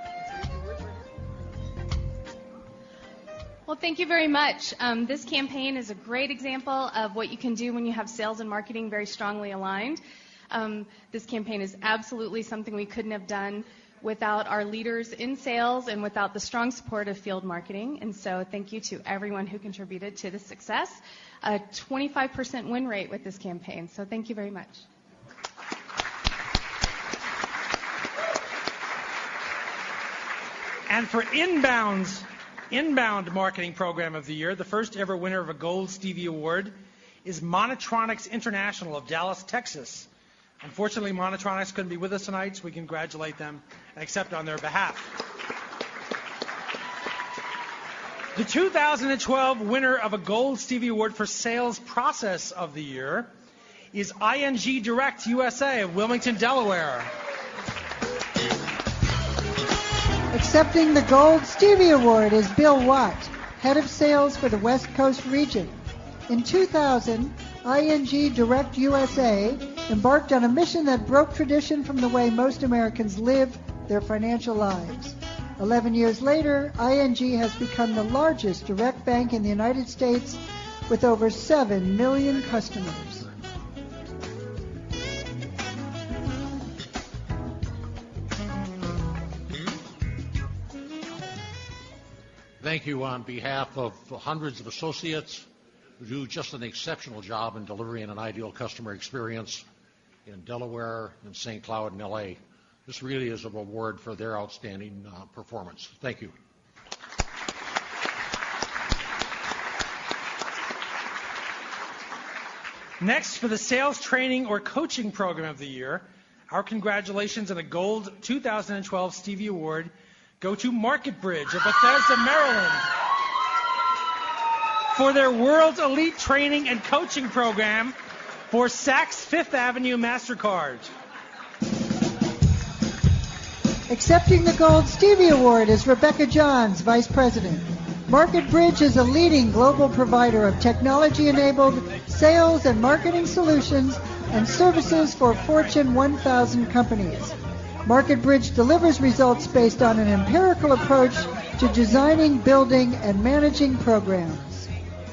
Well, thank you very much. Um, this campaign is a great example of what you can do when you have sales and marketing very strongly aligned. Um, this campaign is absolutely something we couldn't have done without our leaders in sales and without the strong support of field marketing. And so thank you to everyone who contributed to the success. A twenty-five percent win rate with this campaign. So thank you very much. And for Inbound's Inbound Marketing Program of the Year, the first ever winner of a Gold Stevie Award is Monotronics International of Dallas, Texas. Unfortunately, Monotronics couldn't be with us tonight, so we congratulate them and accept on their behalf. The two thousand twelve winner of a Gold Stevie Award for Sales Process of the Year is I N G Direct U S A of Wilmington, Delaware. Accepting the Gold Stevie Award is Bill Watt, Head of Sales for the West Coast region. In two thousand, I N G Direct U S A embarked on a mission that broke tradition from the way most Americans live their financial lives. Eleven years later, I N G has become the largest direct bank in the United States with over seven million customers. Thank you on behalf of hundreds of associates who do just an exceptional job in delivering an ideal customer experience in Delaware, in Saint Cloud, and L A. This really is a reward for their outstanding uh, performance. Thank you. Next, for the Sales Training or Coaching Program of the Year, our congratulations and a Gold two thousand twelve Stevie Award go to Market Bridge of Bethesda, Maryland, for their World Elite Training and Coaching Program for Saks Fifth Avenue MasterCard. Accepting the Gold Stevie Award is Rebecca Johns, Vice President. Market Bridge is a leading global provider of technology-enabled sales and marketing solutions and services for Fortune one thousand companies. Market Bridge delivers results based on an empirical approach to designing, building, and managing programs.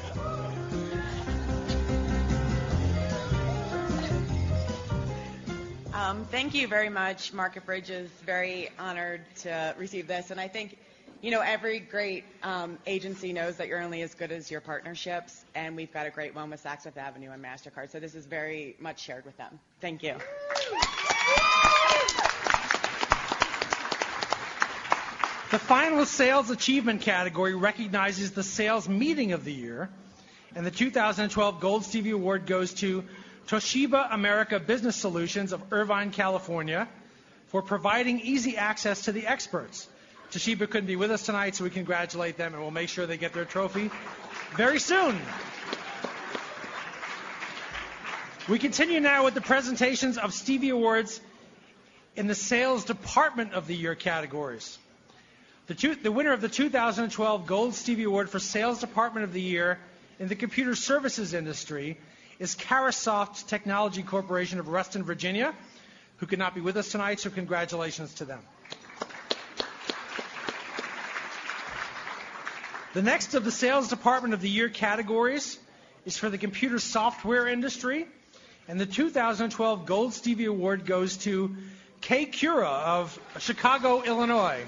Um, thank you very much. Market Bridge is very honored to receive this, and I think, you know, every great um, agency knows that you're only as good as your partnerships, and we've got a great one with Saks Fifth Avenue and MasterCard, so this is very much shared with them. Thank you. The final Sales Achievement category recognizes the Sales Meeting of the Year And the two thousand twelve Gold Stevie Award goes to Toshiba America Business Solutions of Irvine, California, for providing easy access to the experts. Toshiba couldn't be with us tonight, so we congratulate them, and we'll make sure they get their trophy very soon. We continue now with the presentations of Stevie Awards in the Sales Department of the Year categories. The, two, the winner of the two thousand twelve Gold Stevie Award for Sales Department of the Year in the computer services industry is Carasoft Technology Corporation of Reston, Virginia, who could not be with us tonight, so congratulations to them. The next of the Sales Department of the Year categories is for the computer software industry, and the two thousand twelve Gold Stevie Award goes to Kay Cura of Chicago, Illinois.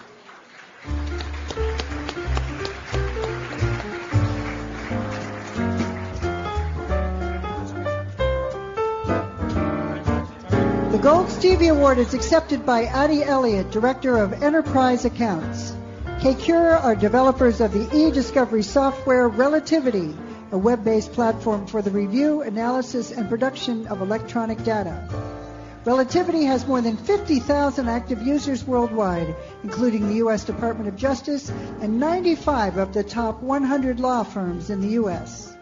The Gold Stevie Award is accepted by Addie Elliott, Director of Enterprise Accounts. K-Cura are developers of the e-discovery software Relativity, a web-based platform for the review, analysis, and production of electronic data. Relativity has more than fifty thousand active users worldwide, including the U S Department of Justice and ninety-five of the top one hundred law firms in the U S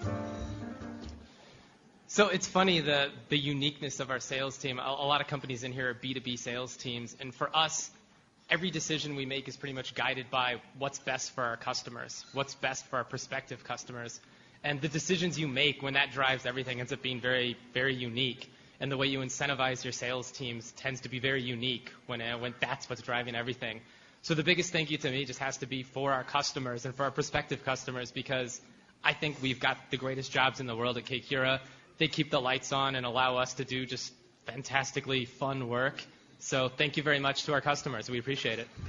So it's funny, the, the uniqueness of our sales team. A, a lot of companies in here are B two B sales teams, and for us, every decision we make is pretty much guided by what's best for our customers, what's best for our prospective customers. And the decisions you make when that drives everything ends up being very, very unique. And the way you incentivize your sales teams tends to be very unique when, uh, when that's what's driving everything. So the biggest thank you to me just has to be for our customers and for our prospective customers, because I think we've got the greatest jobs in the world at K-Cura. They keep the lights on and allow us to do just fantastically fun work. So thank you very much to our customers. We appreciate it.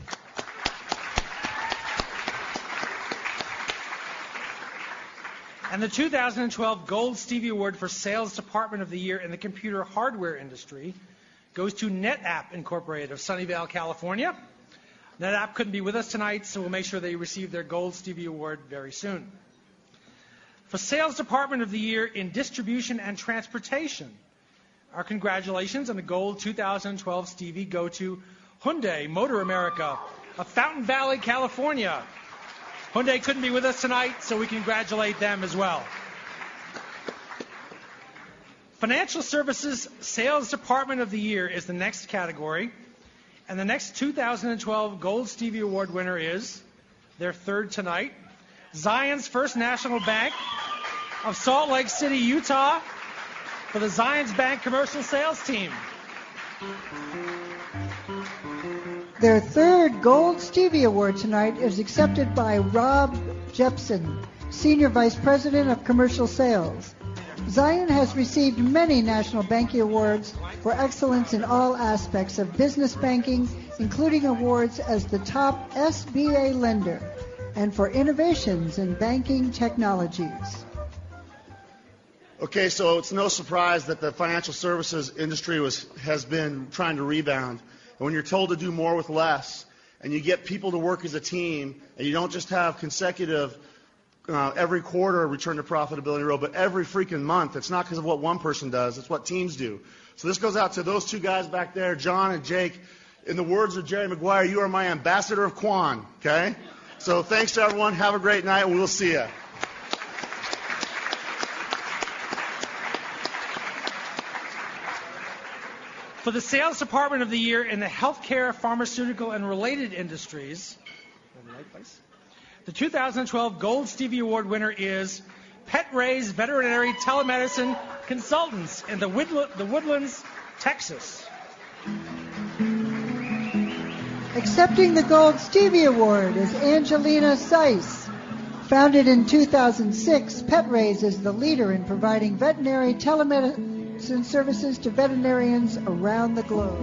And the two thousand twelve Gold Stevie Award for Sales Department of the Year in the computer hardware industry goes to NetApp Incorporated of Sunnyvale, California. NetApp couldn't be with us tonight, so we'll make sure they receive their Gold Stevie Award very soon. For Sales Department of the Year in Distribution and Transportation, our congratulations on the Gold two thousand twelve Stevie go to Hyundai Motor America of Fountain Valley, California. Hyundai couldn't be with us tonight, so we congratulate them as well. Financial Services Sales Department of the Year is the next category, and the next two thousand twelve Gold Stevie Award winner is, their third tonight, Zions First National Bank of Salt Lake City, Utah, for the Zions Bank Commercial Sales Team. Their third Gold Stevie Award tonight is accepted by Rob Jepson, Senior Vice President of Commercial Sales. Zion has received many national banking awards for excellence in all aspects of business banking, including awards as the top S B A lender and for innovations in banking technologies. Okay, so it's no surprise that the financial services industry was, has been trying to rebound. And when you're told to do more with less, and you get people to work as a team, and you don't just have consecutive uh, every quarter return to profitability row, but every freaking month, it's not because of what one person does, it's what teams do. So this goes out to those two guys back there, John and Jake. In the words of Jerry Maguire, you are my ambassador of Quan, okay? So thanks to everyone. Have a great night, and we'll see you. For the Sales Department of the Year in the Healthcare, Pharmaceutical, and Related Industries, the two thousand twelve Gold Stevie Award winner is Pet Ray's Veterinary Telemedicine Consultants in the, Woodla- the Woodlands, Texas. Accepting the Gold Stevie Award is Angelina Seiss. Founded in two thousand six, Pet Rays is the leader in providing veterinary telemedicine services to veterinarians around the globe.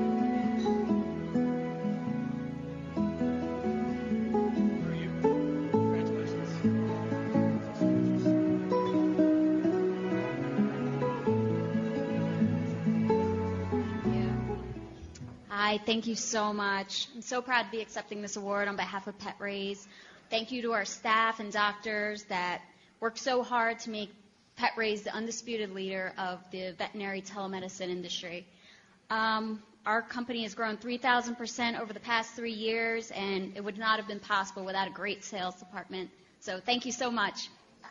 Hi, thank you so much. I'm so proud to be accepting this award on behalf of Pet Rays. Thank you to our staff and doctors that worked so hard to make PetRaise the undisputed leader of the veterinary telemedicine industry. Um, our company has grown three thousand percent over the past three years, and it would not have been possible without a great sales department. So thank you so much.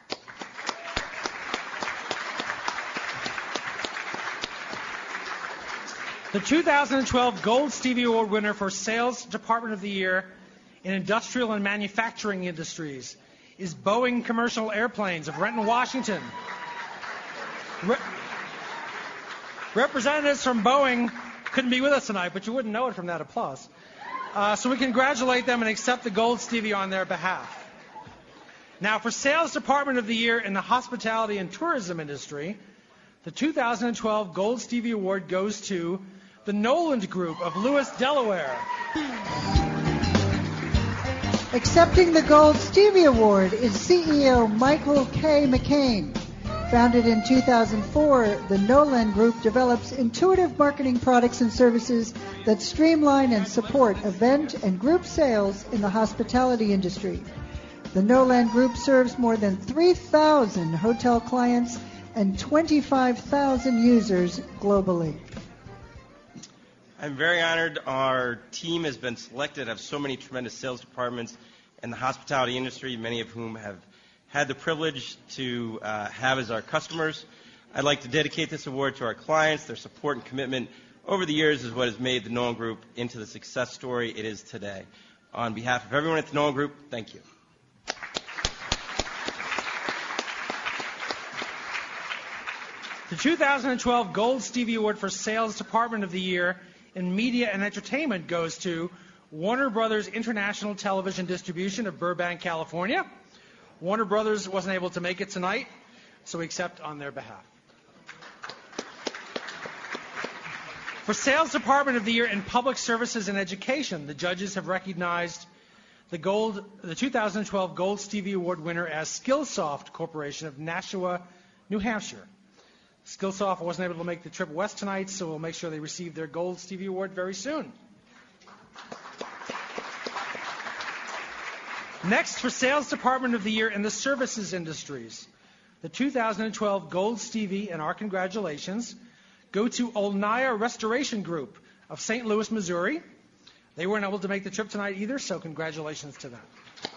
The two thousand twelve Gold Stevie Award winner for Sales Department of the Year in Industrial and Manufacturing Industries is Boeing Commercial Airplanes of Renton, Washington. Re- Representatives from Boeing couldn't be with us tonight, but you wouldn't know it from that applause. Uh, so we congratulate them and accept the Gold Stevie on their behalf. Now, for Sales Department of the Year in the Hospitality and Tourism Industry, the two thousand twelve Gold Stevie Award goes to the Noland Group of Lewis, Delaware. Accepting the Gold Stevie Award is C E O Michael K. McCain. Founded in two thousand four, the Noland Group develops intuitive marketing products and services that streamline and support event and group sales in the hospitality industry. The Noland Group serves more than three thousand hotel clients and twenty-five thousand users globally. I'm very honored our team has been selected to have so many tremendous sales departments in the hospitality industry, many of whom have had the privilege to uh, have as our customers. I'd like to dedicate this award to our clients. Their support and commitment over the years is what has made the Noland Group into the success story it is today. On behalf of everyone at the Noland Group, thank you. The two thousand twelve Gold Stevie Award for Sales Department of the Year in Media and Entertainment goes to Warner Brothers International Television Distribution of Burbank, California. Warner Brothers wasn't able to make it tonight, so we accept on their behalf. For Sales Department of the Year in Public Services and Education, the judges have recognized the gold, the two thousand twelve Gold Stevie Award winner as Skillsoft Corporation of Nashua, New Hampshire. Skillsoft wasn't able to make the trip west tonight, so we'll make sure they receive their Gold Stevie Award very soon. Next, for Sales Department of the Year in the Services Industries, the two thousand twelve Gold Stevie and our congratulations go to Olnaya Restoration Group of Saint Louis, Missouri. They weren't able to make the trip tonight either, so congratulations to them.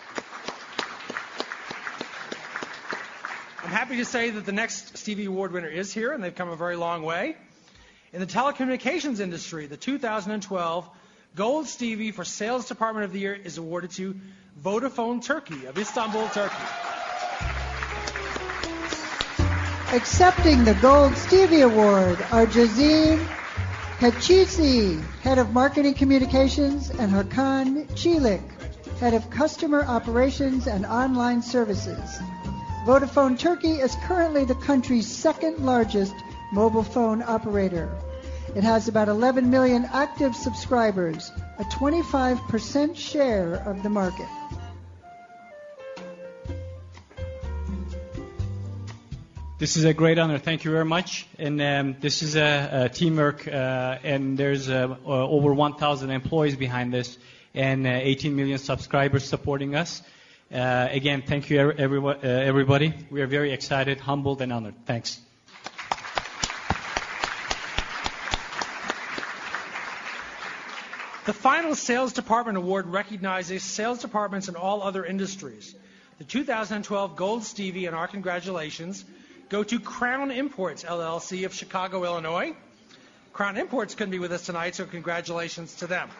I'm happy to say that the next Stevie Award winner is here, and they've come a very long way. In the telecommunications industry, the two thousand twelve Gold Stevie for Sales Department of the Year is awarded to Vodafone Turkey of Istanbul, Turkey. Accepting the Gold Stevie Award are Jazim Kachisi, Head of Marketing Communications, and Hakan Çelik, Head of Customer Operations and Online Services. Vodafone Turkey is currently the country's second largest mobile phone operator. It has about eleven million active subscribers, a twenty-five percent share of the market. This is a great honor. Thank you very much. And um, this is a, a teamwork, uh, and there's uh, uh, over one thousand employees behind this, and uh, eighteen million subscribers supporting us. Uh, again, thank you, everyone, uh, everybody. We are very excited, humbled, and honored. Thanks. The final Sales Department Award recognizes sales departments in all other industries. The two thousand twelve Gold Stevie and our congratulations go to Crown Imports, L L C of Chicago, Illinois. Crown Imports couldn't be with us tonight, so congratulations to them.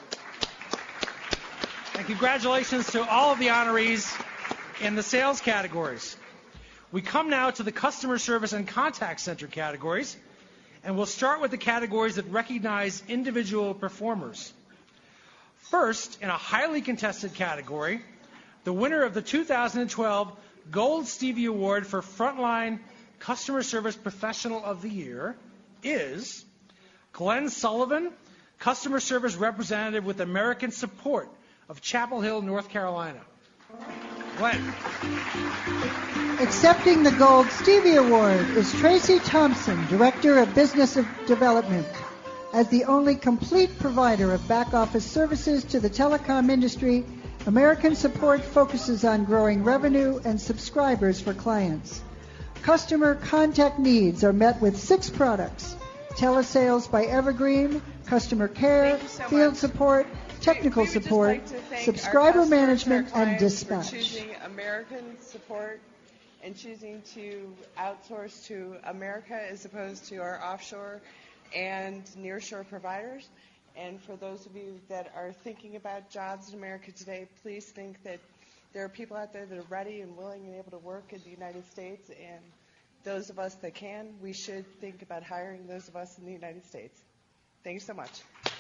And congratulations to all of the honorees in the sales categories. We come now to the customer service and contact center categories, and we'll start with the categories that recognize individual performers. First, in a highly contested category, the winner of the two thousand twelve Gold Stevie Award for Frontline Customer Service Professional of the Year is Glenn Sullivan, Customer Service Representative with American Support of Chapel Hill, North Carolina. Glenn. Accepting the Gold Stevie Award is Tracy Thompson, Director of Business Development. As the only complete provider of back office services to the telecom industry American Support focuses on growing revenue and subscribers for clients. Customer contact needs are met with six products: telesales by Evergreen, customer care, so field much. support, technical we, we would support, just like to thank subscriber our customers, management, our and clients dispatch. For choosing American Support and choosing to outsource to America as opposed to our offshore and nearshore providers. And for those of you that are thinking about jobs in America today, please think that there are people out there that are ready and willing and able to work in the United States, and those of us that can, we should think about hiring those of us in the United States. Thank you so much.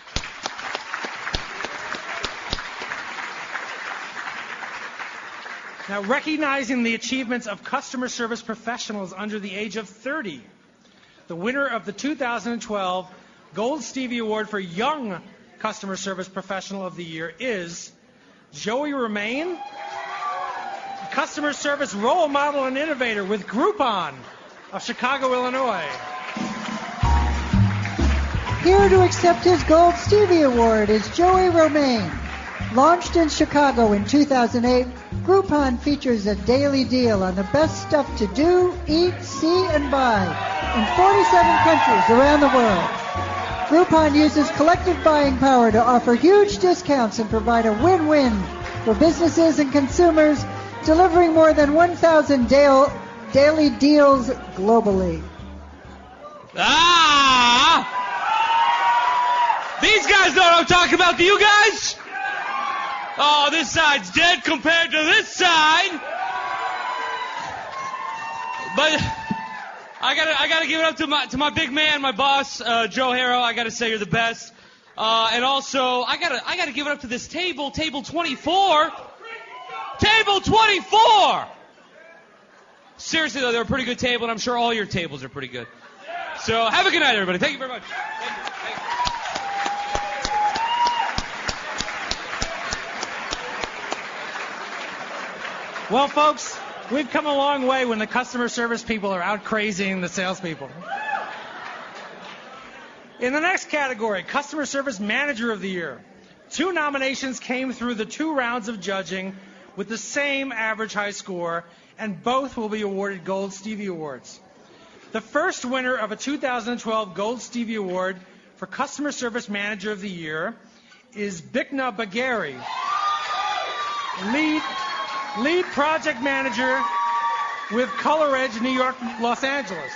Now, recognizing the achievements of customer service professionals under the age of thirty, the winner of the two thousand twelve Gold Stevie Award for Young Customer Service Professional of the Year is Joey Romaine, customer service role model and innovator with Groupon of Chicago, Illinois. Here to accept his Gold Stevie Award is Joey Romaine. Launched in Chicago in two thousand eight, Groupon features a daily deal on the best stuff to do, eat, see, and buy in forty-seven countries around the world. Groupon uses collective buying power to offer huge discounts and provide a win-win for businesses and consumers, delivering more than one thousand da- daily deals globally. Ah! These guys know what I'm talking about. Do you guys? Oh, this side's dead compared to this side. But I gotta, I gotta give it up to my, to my big man, my boss, uh, Joe Harrow. I gotta say you're the best. Uh, and also, I gotta, I gotta give it up to this table, table twenty-four. Table twenty-four. Seriously though, they're a pretty good table, and I'm sure all your tables are pretty good. So have a good night, everybody. Thank you very much. Thank you. Thank you. Well, folks, we've come a long way when the customer service people are out crazying the salespeople. In the next category, Customer Service Manager of the Year, two nominations came through the two rounds of judging with the same average high score, and both will be awarded Gold Stevie Awards. The first winner of a two thousand twelve Gold Stevie Award for Customer Service Manager of the Year is Bikna Bagheri, lead, lead project manager with Color Edge, New York, Los Angeles.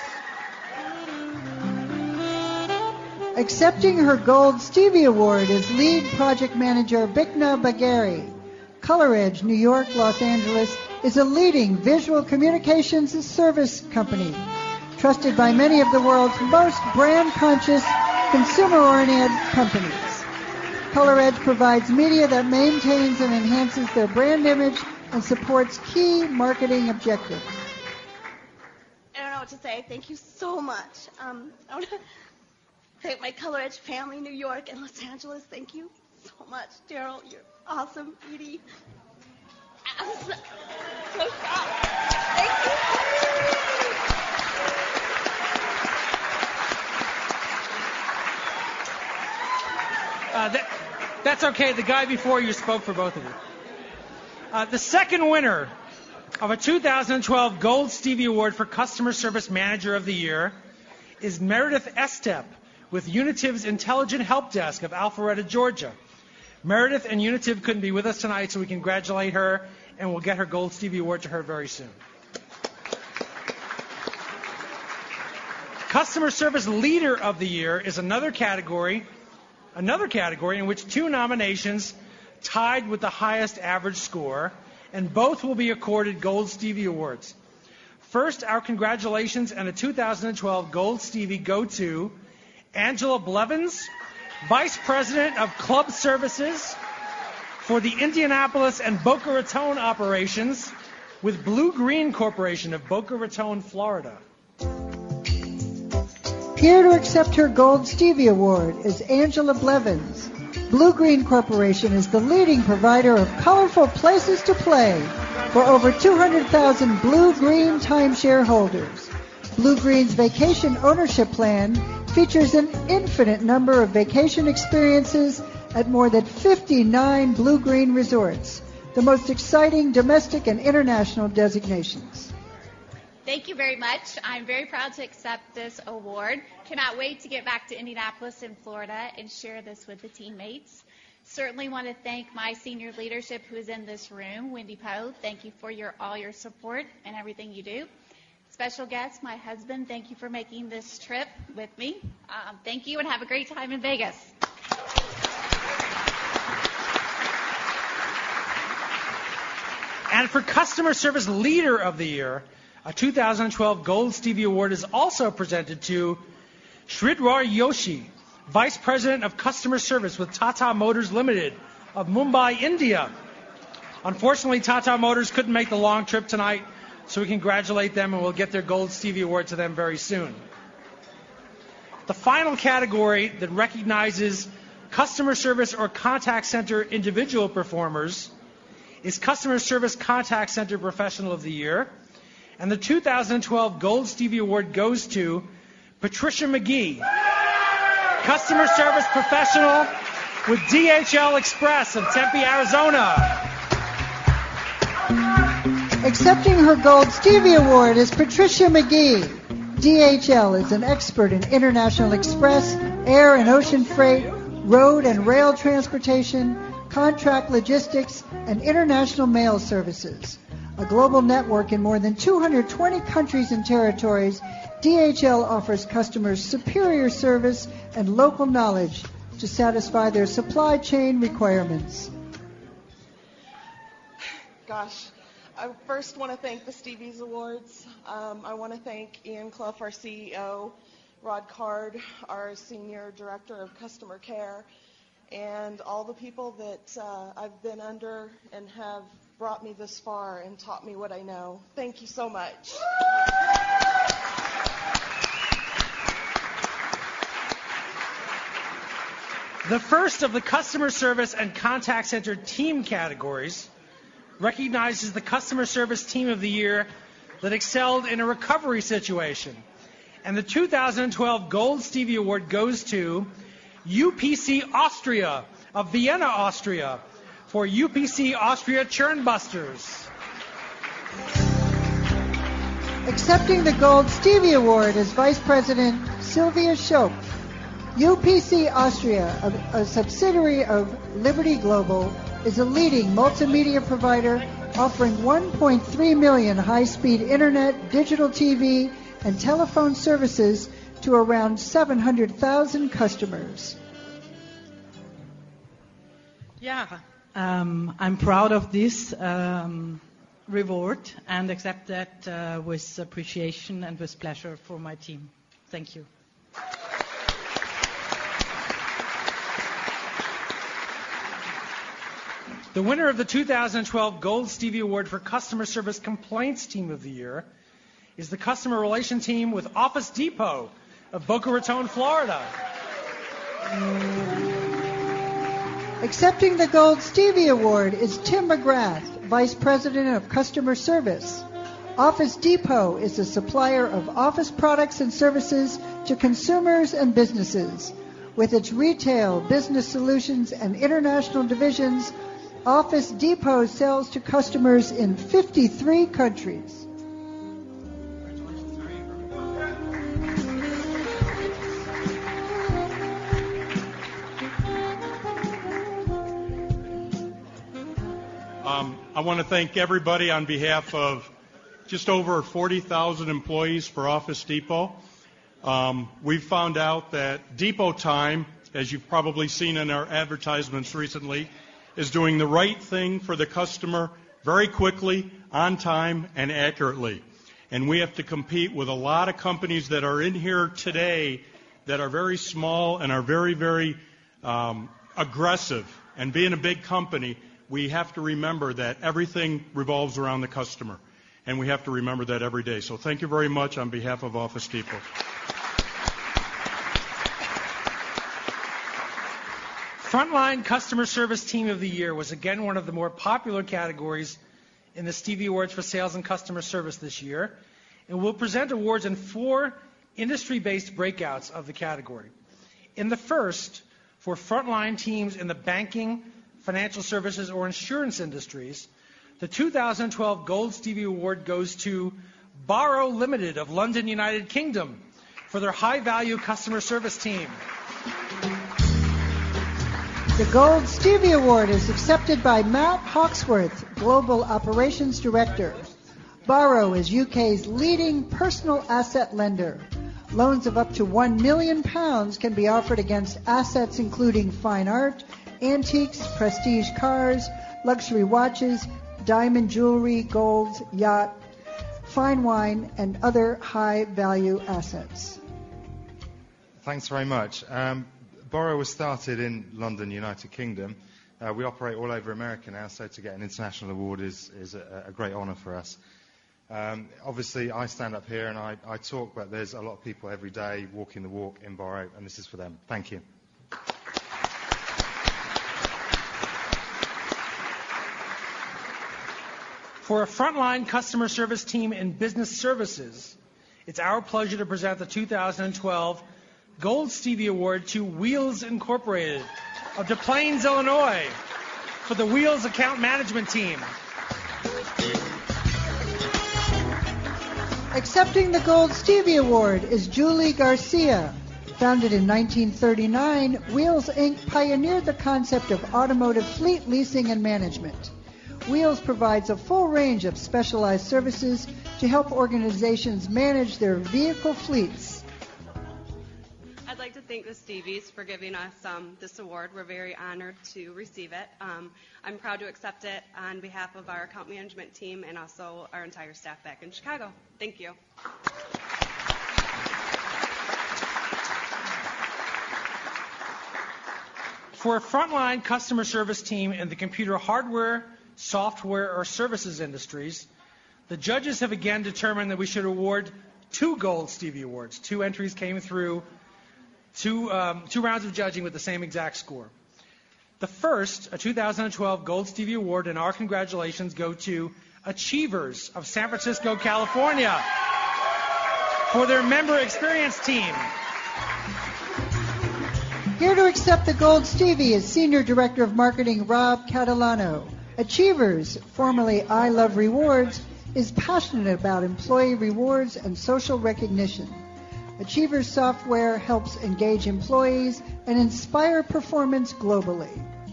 Accepting her Gold Stevie Award is lead project manager Bikna Bagheri. Color Edge, New York, Los Angeles is a leading visual communications service company, trusted by many of the world's most brand-conscious, consumer-oriented companies. Color Edge provides media that maintains and enhances their brand image and supports key marketing objectives. I don't know what to say. Thank you so much. Um, I want to thank my Color Edge family, New York and Los Angeles. Thank you so much. Daryl, you're awesome. Edie, I'm so, so proud. Thank you. Uh, that, that's okay. The guy before you spoke for both of you. Uh, the second winner of a two thousand twelve Gold Stevie Award for Customer Service Manager of the Year is Meredith Estep with Unitiv's Intelligent Help Desk of Alpharetta, Georgia. Meredith and Unitiv couldn't be with us tonight, so we congratulate her, and we'll get her Gold Stevie Award to her very soon. Customer Service Leader of the Year is another category, another category in which two nominations tied with the highest average score, and both will be accorded Gold Stevie Awards. First, our congratulations and a two thousand twelve Gold Stevie go to Angela Blevins, Vice President of Club Services for the Indianapolis and Boca Raton operations with Blue Green Corporation of Boca Raton, Florida. Here to accept her Gold Stevie Award is Angela Blevins. Blue Green Corporation is the leading provider of colorful places to play for over two hundred thousand Blue Green timeshare holders. Blue Green's vacation ownership plan features an infinite number of vacation experiences at more than fifty-nine Blue Green resorts, the most exciting domestic and international designations. Thank you very much. I'm very proud to accept this award. Cannot wait to get back to Indianapolis in Florida and share this with the teammates. Certainly want to thank my senior leadership who is in this room. Wendy Poe, thank you for your all your support and everything you do. Special guest, my husband, thank you for making this trip with me. Um, thank you and have a great time in Vegas. And for Customer Service Leader of the Year, a two thousand twelve Gold Stevie Award is also presented to Sridhar Yoshi, Vice President of Customer Service with Tata Motors Limited of Mumbai, India. Unfortunately, Tata Motors couldn't make the long trip tonight, so we congratulate them and we'll get their Gold Stevie Award to them very soon. The final category that recognizes customer service or contact center individual performers is Customer Service Contact Center Professional of the Year. And the two thousand twelve Gold Stevie Award goes to Patricia McGee, Customer Service Professional with D H L Express of Tempe, Arizona. Accepting her Gold Stevie Award is Patricia McGee. D H L is an expert in international express, air and ocean freight, road and rail transportation, contract logistics, and international mail services. A global network in more than two hundred twenty countries and territories, D H L offers customers superior service and local knowledge to satisfy their supply chain requirements. Gosh, I first want to thank the Stevie's Awards. Um, I want to thank Ian Clough, our C E O, Rod Card, our Senior Director of Customer Care, and all the people that uh, I've been under and have brought me this far and taught me what I know. Thank you so much. The first of the Customer Service and Contact Center Team categories recognizes the Customer Service Team of the Year that excelled in a recovery situation. And the two thousand twelve Gold Stevie Award goes to U P C Austria of Vienna, Austria, for U P C Austria Churnbusters. Accepting the Gold Stevie Award is Vice President Sylvia Schopp. U P C Austria, a, a subsidiary of Liberty Global, is a leading multimedia provider offering one point three million high-speed internet, digital T V, and telephone services to around seven hundred thousand customers. Yeah, um, I'm proud of this um, reward and accept that uh, with appreciation and with pleasure for my team. Thank you. The winner of the two thousand twelve Gold Stevie Award for Customer Service Complaints Team of the Year is the Customer Relation Team with Office Depot of Boca Raton, Florida. Accepting the Gold Stevie Award is Tim McGrath, Vice President of Customer Service. Office Depot is a supplier of office products and services to consumers and businesses. With its retail, business solutions, and international divisions, Office Depot sells to customers in fifty-three countries. Um, I want to thank everybody on behalf of just over forty thousand employees for Office Depot. Um, we've found out that Depot Time, as you've probably seen in our advertisements recently, is doing the right thing for the customer very quickly, on time, and accurately. And we have to compete with a lot of companies that are in here today that are very small and are very, very um, aggressive. And being a big company, we have to remember that everything revolves around the customer. And we have to remember that every day. So thank you very much on behalf of Office Depot. Frontline Customer Service Team of the Year was again one of the more popular categories in the Stevie Awards for Sales and Customer Service this year. And we'll present awards in four industry-based breakouts of the category. In the first, for frontline teams in the banking, financial services, or insurance industries, the two thousand twelve Gold Stevie Award goes to Barrow Limited of London, United Kingdom, for their high-value customer service team. The Gold Stevie Award is accepted by Matt Hawksworth, Global Operations Director. Barrow is U K's leading personal asset lender. Loans of up to one million pounds can be offered against assets including fine art, antiques, prestige cars, luxury watches, diamond jewelry, gold, yacht, fine wine, and other high-value assets. Thanks very much. Um, Barrow was started in London, United Kingdom. Uh, we operate all over America now, so to get an international award is, is a, a great honour for us. Um, obviously, I stand up here and I, I talk, but there's a lot of people every day walking the walk in Barrow, and this is for them. Thank you. For a frontline customer service team in business services, it's our pleasure to present the two thousand twelve Gold Stevie Award to Wheels Incorporated of Des Plaines, Illinois, for the Wheels Account Management Team. Accepting the Gold Stevie Award is Julie Garcia. Founded in nineteen thirty-nine, Wheels Incorporated pioneered the concept of automotive fleet leasing and management. Wheels provides a full range of specialized services to help organizations manage their vehicle fleets. I'd like to thank the Stevies for giving us um, this award. We're very honored to receive it. Um, I'm proud to accept it on behalf of our account management team and also our entire staff back in Chicago. Thank you. For a frontline customer service team in the computer hardware, software, or services industries, the judges have again determined that we should award two Gold Stevie Awards. Two entries came through, two, um, two rounds of judging with the same exact score. The first, a two thousand twelve Gold Stevie Award, and our congratulations go to Achievers of San Francisco, California, for their member experience team. Here to accept the Gold Stevie is Senior Director of Marketing Rob Catalano. Achievers, formerly I Love Rewards, is passionate about employee rewards and social recognition. Achievers software helps engage employees and inspire performance globally.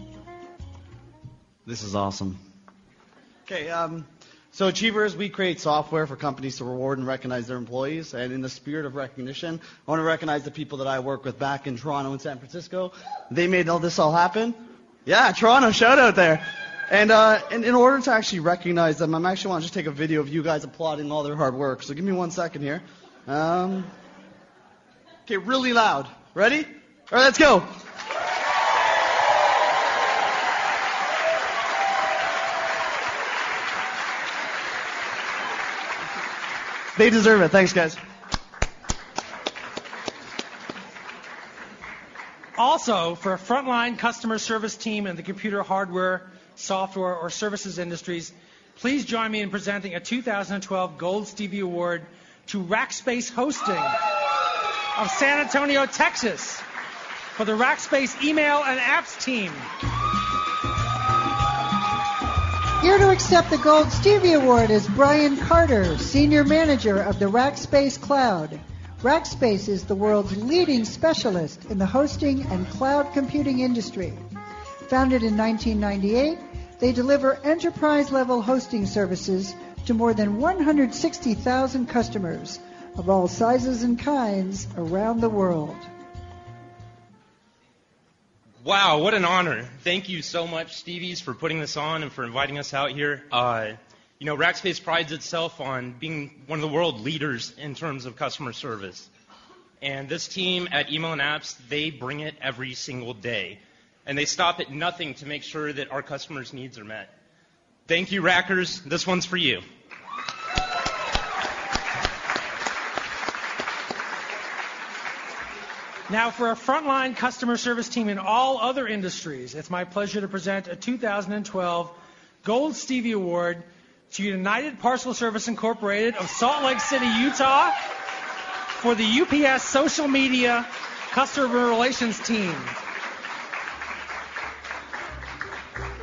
This is awesome. Okay, um, so Achievers, we create software for companies to reward and recognize their employees. And in the spirit of recognition, I want to recognize the people that I work with back in Toronto and San Francisco. They made all this all happen. Yeah, Toronto, shout out there. And, uh, and in order to actually recognize them, I'm actually want to just take a video of you guys applauding all their hard work. So give me one second here. Um, okay, really loud. Ready? All right, let's go. They deserve it. Thanks, guys. Also, for a frontline customer service team in the computer hardware, software, or services industries, please join me in presenting a two thousand twelve Gold Stevie Award to Rackspace Hosting of San Antonio, Texas, for the Rackspace email and apps team. Here to accept the Gold Stevie Award is Brian Carter, Senior Manager of the Rackspace Cloud. Rackspace is the world's leading specialist in the hosting and cloud computing industry. Founded in nineteen ninety-eight, they deliver enterprise-level hosting services to more than one hundred sixty thousand customers of all sizes and kinds around the world. Wow, what an honor. Thank you so much, Stevies, for putting this on and for inviting us out here. Uh, you know, Rackspace prides itself on being one of the world leaders in terms of customer service. And this team at Email and Apps, they bring it every single day. And they stop at nothing to make sure that our customers' needs are met. Thank you, Rackers. This one's for you. Now, for a frontline customer service team in all other industries, it's my pleasure to present a two thousand twelve Gold Stevie Award to United Parcel Service Incorporated of Salt Lake City, Utah, for the U P S social media customer relations team.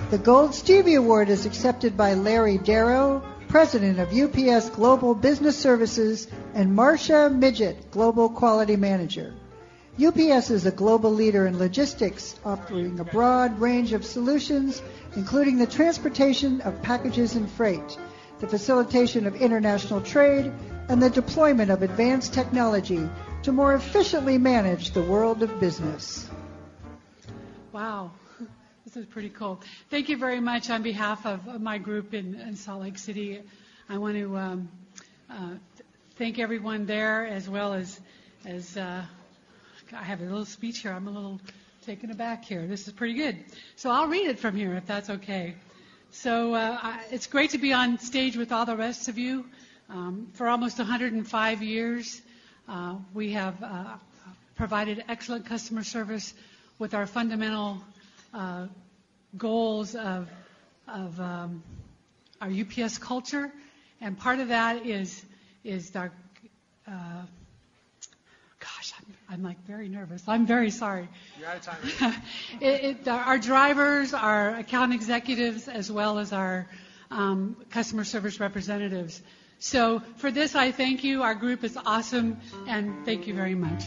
The Gold Stevie Award is accepted by Larry Darrow, President of U P S Global Business Services, and Marcia Midget, Global Quality Manager. U P S is a global leader in logistics, offering a broad range of solutions, including the transportation of packages and freight, the facilitation of international trade, and the deployment of advanced technology to more efficiently manage the world of business. Wow. This is pretty cool. Thank you very much. On behalf of my group in, in Salt Lake City, I want to um, uh, thank everyone there, as well as, as uh, I have a little speech here. I'm a little taken aback here. This is pretty good. So I'll read it from here, if that's okay. So uh, I, it's great to be on stage with all the rest of you. Um, for almost one hundred five years, uh, we have uh, provided excellent customer service with our fundamental Uh, goals of, of um, our U P S culture, and part of that is is our uh, gosh, I'm, I'm like very nervous. I'm very sorry. You're out of time. Right? it, it, our drivers, our account executives, as well as our um, customer service representatives. So for this, I thank you. Our group is awesome, and thank you very much.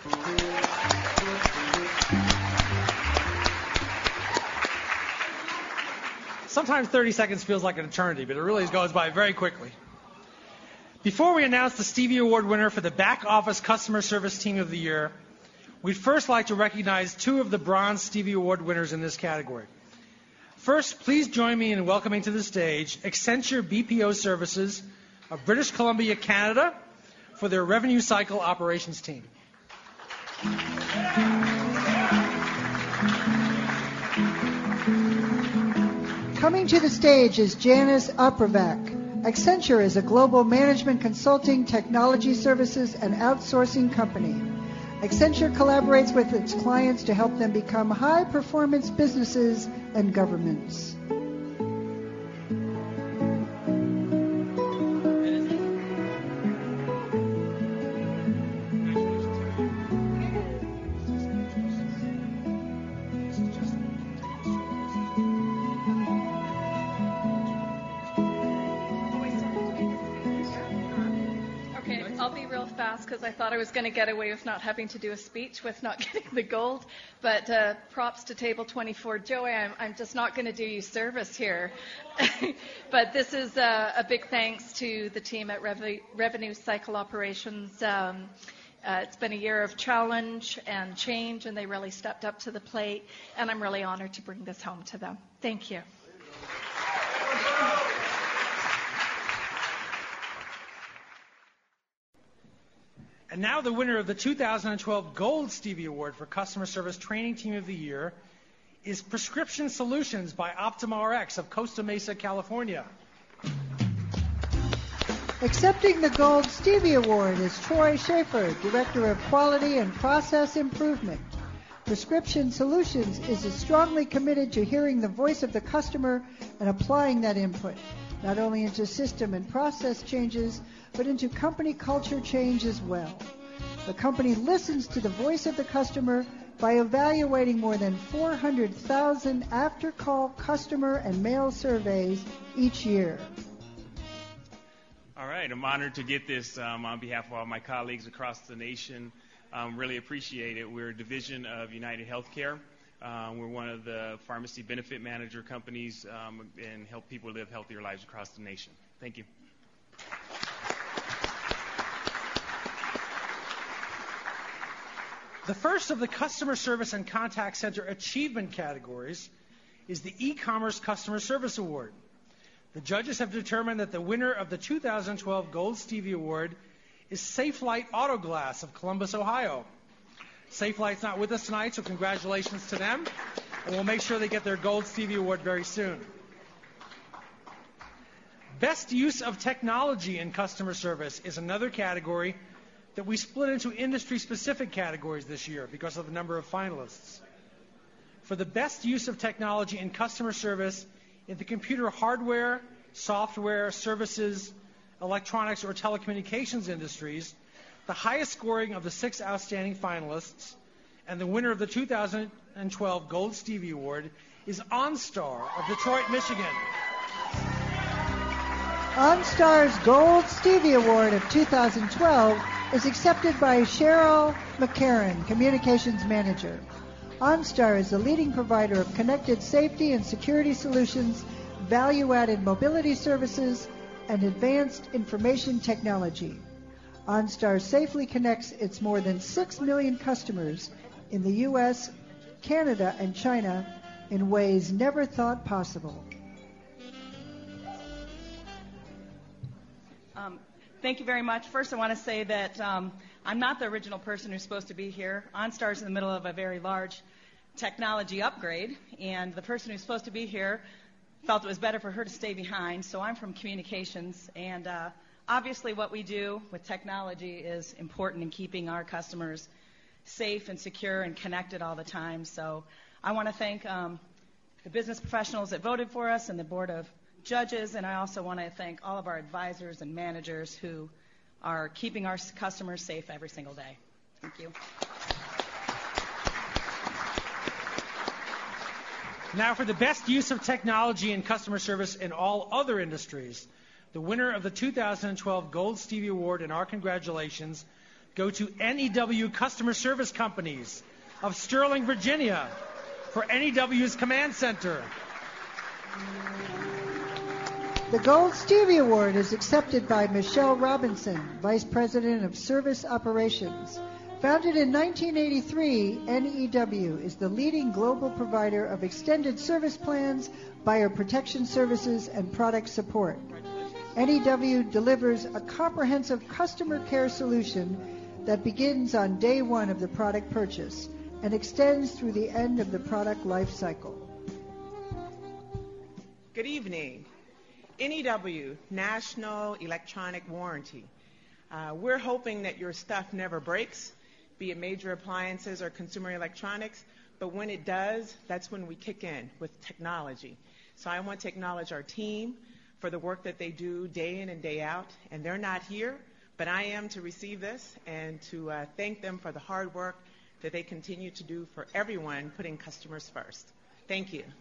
Sometimes thirty seconds feels like an eternity, but it really goes by very quickly. Before we announce the Stevie Award winner for the Back Office Customer Service Team of the Year, we'd first like to recognize two of the Bronze Stevie Award winners in this category. First, please join me in welcoming to the stage Accenture B P O Services of British Columbia, Canada, for their Revenue Cycle Operations Team. Coming to the stage is Janice Opravac. Accenture is a global management consulting, technology services, and outsourcing company. Accenture collaborates with its clients to help them become high-performance businesses and governments. Because I thought I was going to get away with not having to do a speech with not getting the gold, but uh, props to Table twenty-four. Joey, I'm, I'm just not going to do you service here. But this is uh, a big thanks to the team at Rev- Revenue Cycle Operations. Um, uh, it's been a year of challenge and change, and they really stepped up to the plate, and I'm really honored to bring this home to them. Thank you. And now the winner of the two thousand twelve Gold Stevie Award for Customer Service Training Team of the Year is Prescription Solutions by OptumRx of Costa Mesa, California. Accepting the Gold Stevie Award is Troy Schaefer, Director of Quality and Process Improvement. Prescription Solutions is strongly committed to hearing the voice of the customer and applying that input, not only into system and process changes, but into company culture change as well. The company listens to the voice of the customer by evaluating more than four hundred thousand after-call customer and mail surveys each year. All right, I'm honored to get this um, on behalf of all my colleagues across the nation. Um, really appreciate it. We're a division of United Healthcare. Um, we're one of the pharmacy benefit manager companies um, and help people live healthier lives across the nation. Thank you. The first of the Customer Service and Contact Center Achievement categories is the E-Commerce Customer Service Award. The judges have determined that the winner of the two thousand twelve Gold Stevie Award is SafeLight Auto Glass of Columbus, Ohio. SafeLight's not with us tonight, so congratulations to them, and we'll make sure they get their Gold Stevie Award very soon. Best Use of Technology in Customer Service is another category that we split into industry-specific categories this year because of the number of finalists. For the best use of technology in customer service in the computer hardware, software, services, electronics, or telecommunications industries, the highest scoring of the six outstanding finalists and the winner of the two thousand twelve Gold Stevie Award is OnStar of Detroit, Michigan. OnStar's Gold Stevie Award of two thousand twelve is accepted by Cheryl McCarran, Communications Manager. OnStar is the leading provider of connected safety and security solutions, value-added mobility services, and advanced information technology. OnStar safely connects its more than six million customers in the U S, Canada, and China in ways never thought possible. Um, thank you very much. First, I want to say that um, I'm not the original person who's supposed to be here. OnStar's in the middle of a very large technology upgrade, and the person who's supposed to be here felt it was better for her to stay behind, so I'm from communications, and uh, obviously what we do with technology is important in keeping our customers safe and secure and connected all the time. So I want to thank um, the business professionals that voted for us and the board of judges, and I also want to thank all of our advisors and managers who are keeping our customers safe every single day. Thank you. Now for the best use of technology in customer service in all other industries, the winner of the two thousand twelve Gold Stevie Award and our congratulations go to N E W Customer Service Companies of Sterling, Virginia for N E W's Command Center. The Gold Stevie Award is accepted by Michelle Robinson, Vice President of Service Operations. Founded in nineteen eighty-three, N E W is the leading global provider of extended service plans, buyer protection services, and product support. N E W delivers a comprehensive customer care solution that begins on day one of the product purchase and extends through the end of the product life cycle. Good evening. N E W, National Electronic Warranty. Uh, we're hoping that your stuff never breaks, be it major appliances or consumer electronics, but when it does, that's when we kick in with technology. So I want to acknowledge our team for the work that they do day in and day out, and they're not here, but I am to receive this and to uh, thank them for the hard work that they continue to do for everyone, putting customers first. Thank you.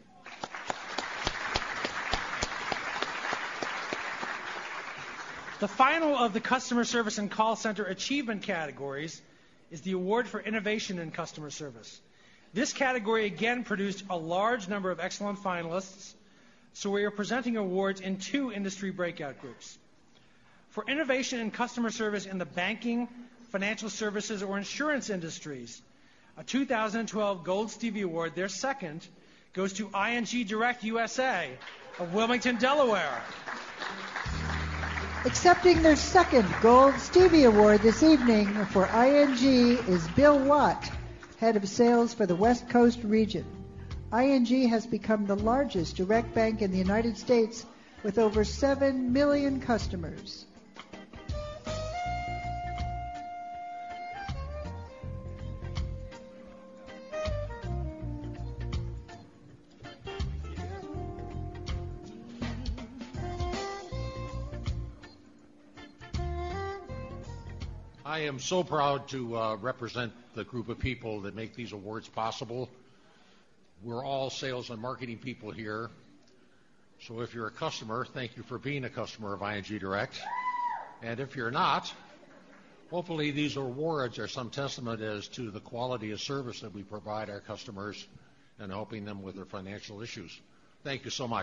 The final of the Customer Service and Call Center Achievement categories is the Award for Innovation in Customer Service. This category again produced a large number of excellent finalists, so we are presenting awards in two industry breakout groups. For innovation in customer service in the banking, financial services, or insurance industries, a two thousand twelve Gold Stevie Award, their second, goes to I N G Direct U S A of Wilmington, Delaware. Accepting their second Gold Stevie Award this evening for I N G is Bill Watt, Head of Sales for the West Coast region. I N G has become the largest direct bank in the United States with over seven million customers. I am so proud to uh, represent the group of people that make these awards possible. We're all sales and marketing people here. So if you're a customer, thank you for being a customer of I N G Direct. And if you're not, hopefully these awards are some testament as to the quality of service that we provide our customers and helping them with their financial issues. Thank you so much.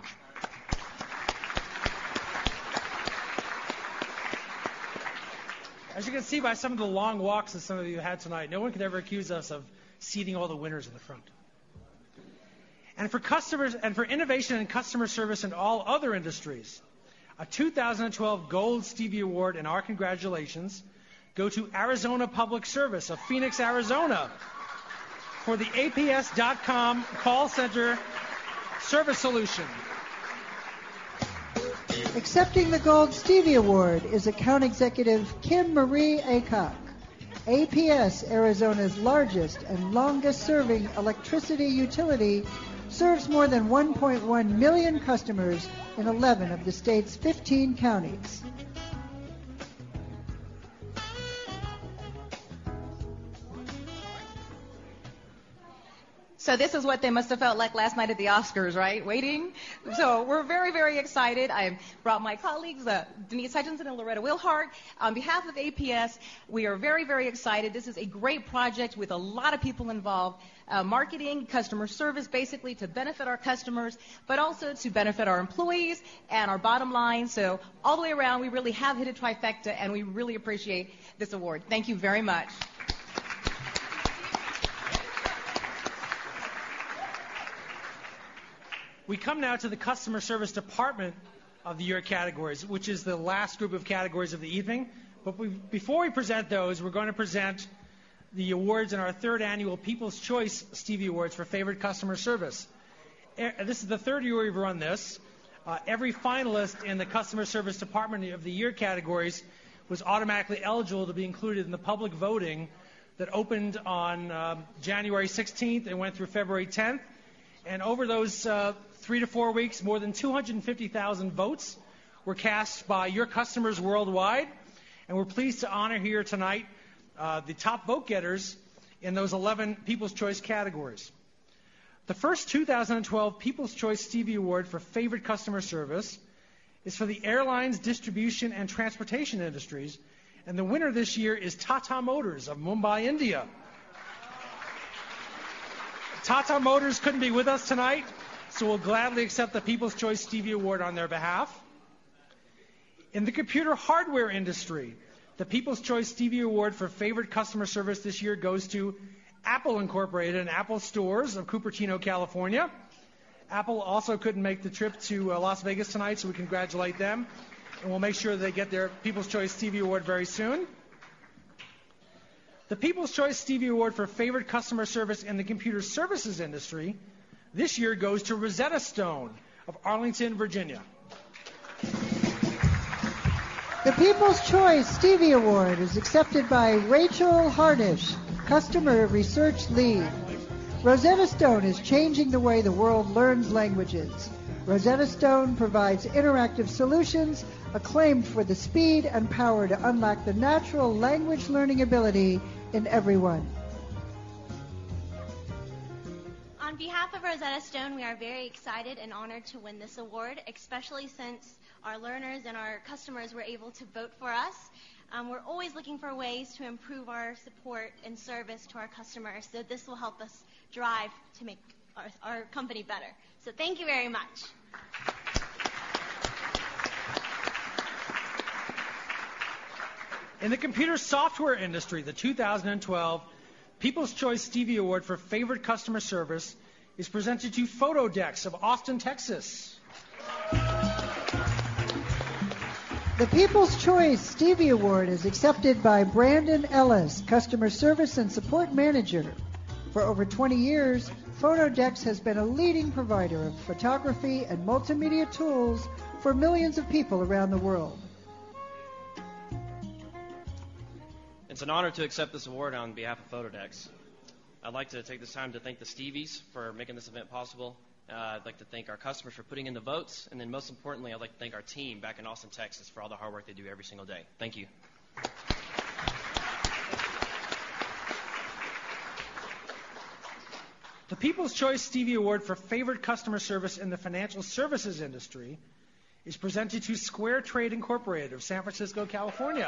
As you can see by some of the long walks that some of you had tonight, no one could ever accuse us of seating all the winners in the front. And for customers and for innovation in customer service in all other industries, a two thousand twelve Gold Stevie Award and our congratulations go to Arizona Public Service of Phoenix, Arizona for the A P S dot com call center service solution. Accepting the Gold Stevie Award is Account Executive Kim Marie Acock. A P S, Arizona's largest and longest-serving electricity utility, serves more than one point one million customers in eleven of the state's fifteen counties. So this is what they must have felt like last night at the Oscars, right? Waiting. So we're very, very excited. I brought my colleagues, uh, Denise Hutchinson and Loretta Wilhart. On behalf of A P S, we are very, very excited. This is a great project with a lot of people involved. Uh, marketing, customer service, basically to benefit our customers, but also to benefit our employees and our bottom line. So all the way around, we really have hit a trifecta, and we really appreciate this award. Thank you very much. We come now to the Customer Service Department of the Year categories, which is the last group of categories of the evening. But we, before we present those, we're going to present the awards in our third annual People's Choice Stevie Awards for Favorite Customer Service. This is the third year we've run this. Uh, every finalist in the Customer Service Department of the Year categories was automatically eligible to be included in the public voting that opened on uh, January sixteenth and went through February tenth. And over those uh, three to four weeks, more than two hundred fifty thousand votes were cast by your customers worldwide. And we're pleased to honor here tonight uh, the top vote getters in those eleven People's Choice categories. The first two thousand twelve People's Choice Stevie Award for Favorite Customer Service is for the airlines, distribution, and transportation industries. And the winner this year is Tata Motors of Mumbai, India. Tata Motors couldn't be with us tonight, so we'll gladly accept the People's Choice Stevie Award on their behalf. In the computer hardware industry, the People's Choice Stevie Award for Favorite Customer Service this year goes to Apple Incorporated and Apple Stores of Cupertino, California. Apple also couldn't make the trip to uh, Las Vegas tonight, so we congratulate them. And we'll make sure they get their People's Choice Stevie Award very soon. The People's Choice Stevie Award for Favorite Customer Service in the computer services industry this year goes to Rosetta Stone of Arlington, Virginia. The People's Choice Stevie Award is accepted by Rachel Hardish, Customer Research Lead. Rosetta Stone is changing the way the world learns languages. Rosetta Stone provides interactive solutions acclaimed for the speed and power to unlock the natural language learning ability in everyone. On behalf of Rosetta Stone, we are very excited and honored to win this award, especially since our learners and our customers were able to vote for us. Um, we're always looking for ways to improve our support and service to our customers, so this will help us drive to make our, our company better. So thank you very much. In the computer software industry, the two thousand twelve People's Choice Stevie Award for Favorite Customer Service is presented to Photodex of Austin, Texas. The People's Choice Stevie Award is accepted by Brandon Ellis, Customer Service and Support Manager. For over twenty years, Photodex has been a leading provider of photography and multimedia tools for millions of people around the world. It's an honor to accept this award on behalf of Photodex. I'd like to take this time to thank the Stevies for making this event possible. Uh, I'd like to thank our customers for putting in the votes, and then most importantly, I'd like to thank our team back in Austin, Texas for all the hard work they do every single day. Thank you. The People's Choice Stevie Award for Favorite Customer Service in the financial services industry is presented to Square Trade Incorporated of San Francisco, California.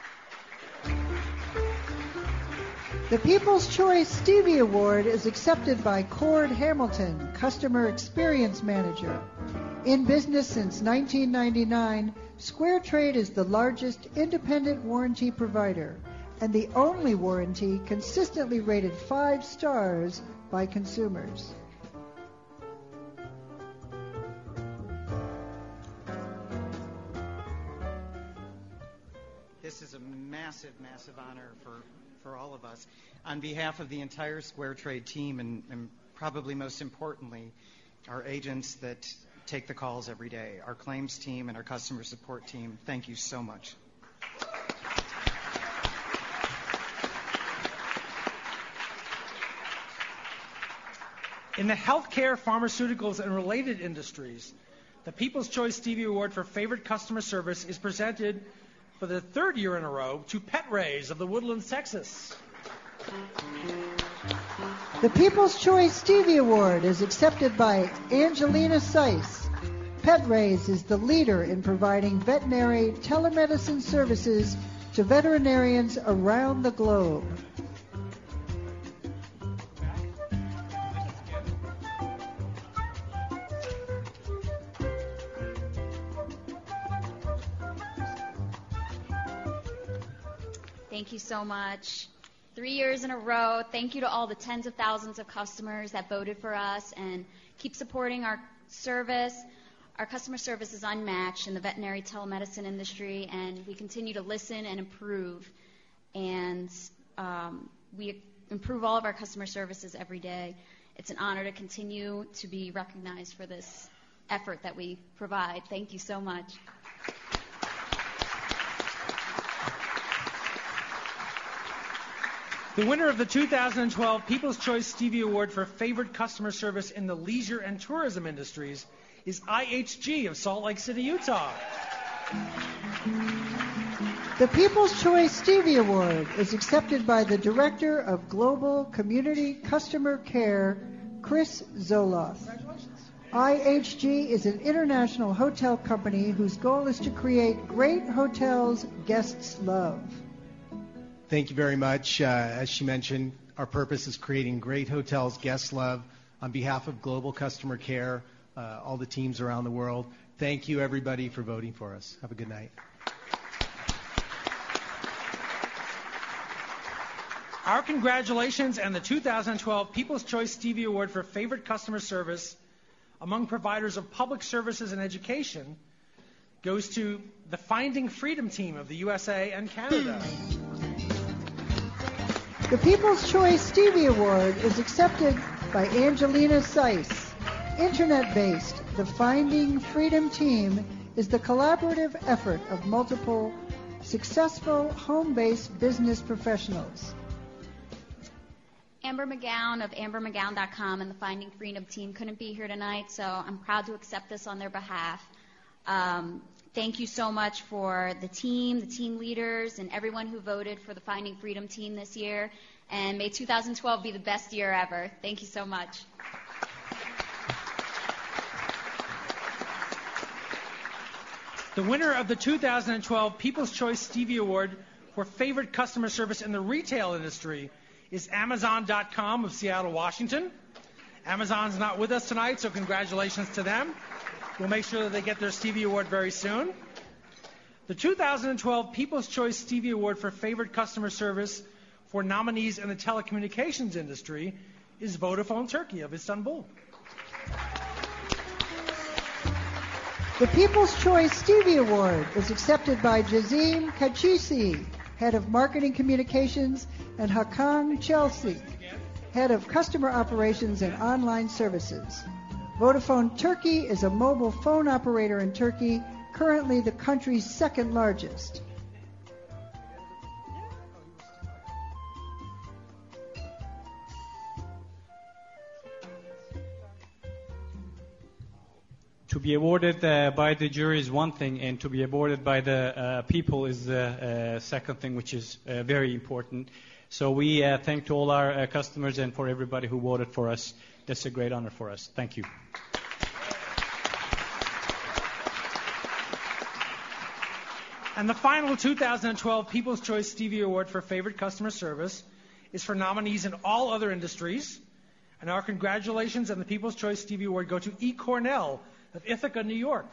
The People's Choice Stevie Award is accepted by Cord Hamilton, Customer Experience Manager. In business since nineteen ninety-nine, Square Trade is the largest independent warranty provider and the only warranty consistently rated five stars by consumers. This is a massive, massive honor for, for all of us. On behalf of the entire Square Trade team, and, and probably most importantly, our agents that take the calls every day, our claims team and our customer support team, thank you so much. In the healthcare, pharmaceuticals, and related industries, the People's Choice Stevie Award for Favorite Customer Service is presented for the third year in a row to Pet Rays of the Woodlands, Texas. The People's Choice Stevie Award is accepted by Angelina Seiss. PetRaise is the leader in providing veterinary telemedicine services to veterinarians around the globe. Thank you so much. Three years in a row. Thank you to all the tens of thousands of customers that voted for us and keep supporting our service. Our customer service is unmatched in the veterinary telemedicine industry, and we continue to listen and improve. And um, we improve all of our customer services every day. It's an honor to continue to be recognized for this effort that we provide. Thank you so much. The winner of the two thousand twelve People's Choice Stevie Award for Favorite Customer Service in the Leisure and Tourism Industries is I H G of Salt Lake City, Utah. The People's Choice Stevie Award is accepted by the Director of Global Community Customer Care, Chris Zoloth. I H G is an international hotel company whose goal is to create great hotels guests love. Thank you very much. Uh, as she mentioned, our purpose is creating great hotels guests love. On behalf of Global Customer Care, uh, all the teams around the world, thank you everybody for voting for us. Have a good night. Our congratulations and the two thousand twelve People's Choice Stevie Award for Favorite Customer Service among providers of public services and education goes to the Finding Freedom team of the U S A and Canada. The People's Choice Stevie Award is accepted by Angelina Seiss. Internet-based, the Finding Freedom team is the collaborative effort of multiple successful home-based business professionals. Amber McGowan of amber mcgowan dot com and the Finding Freedom team couldn't be here tonight, so I'm proud to accept this on their behalf. Um, thank you so much for the team, the team leaders, and everyone who voted for the Finding Freedom team this year. And may two thousand twelve be the best year ever. Thank you so much. The winner of the two thousand twelve People's Choice Stevie Award for Favorite Customer Service in the Retail Industry is amazon dot com of Seattle, Washington. Amazon's not with us tonight, so congratulations to them. We'll make sure that they get their Stevie Award very soon. The two thousand twelve People's Choice Stevie Award for Favorite Customer Service for nominees in the telecommunications industry is Vodafone Turkey of Istanbul. The People's Choice Stevie Award is accepted by Jazim Kachisi, Head of Marketing Communications, and Hakan Chelsea, Head of Customer Operations and Online Services. Vodafone Turkey is a mobile phone operator in Turkey, currently the country's second largest. To be awarded uh, by the jury is one thing, and to be awarded by the uh, people is the uh, second thing, which is uh, very important. So we uh, thank to all our uh, customers and for everybody who voted for us. That's a great honor for us. Thank you. And the final two thousand twelve People's Choice Stevie Award for Favorite Customer Service is for nominees in all other industries. And our congratulations and the People's Choice Stevie Award go to E. Cornell of Ithaca, New York.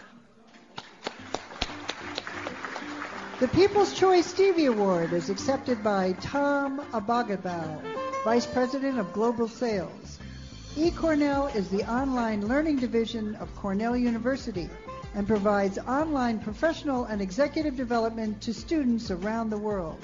The People's Choice Stevie Award is accepted by Tom Abagabal, Vice President of Global Sales. E. Cornell is the online learning division of Cornell University and provides online professional and executive development to students around the world.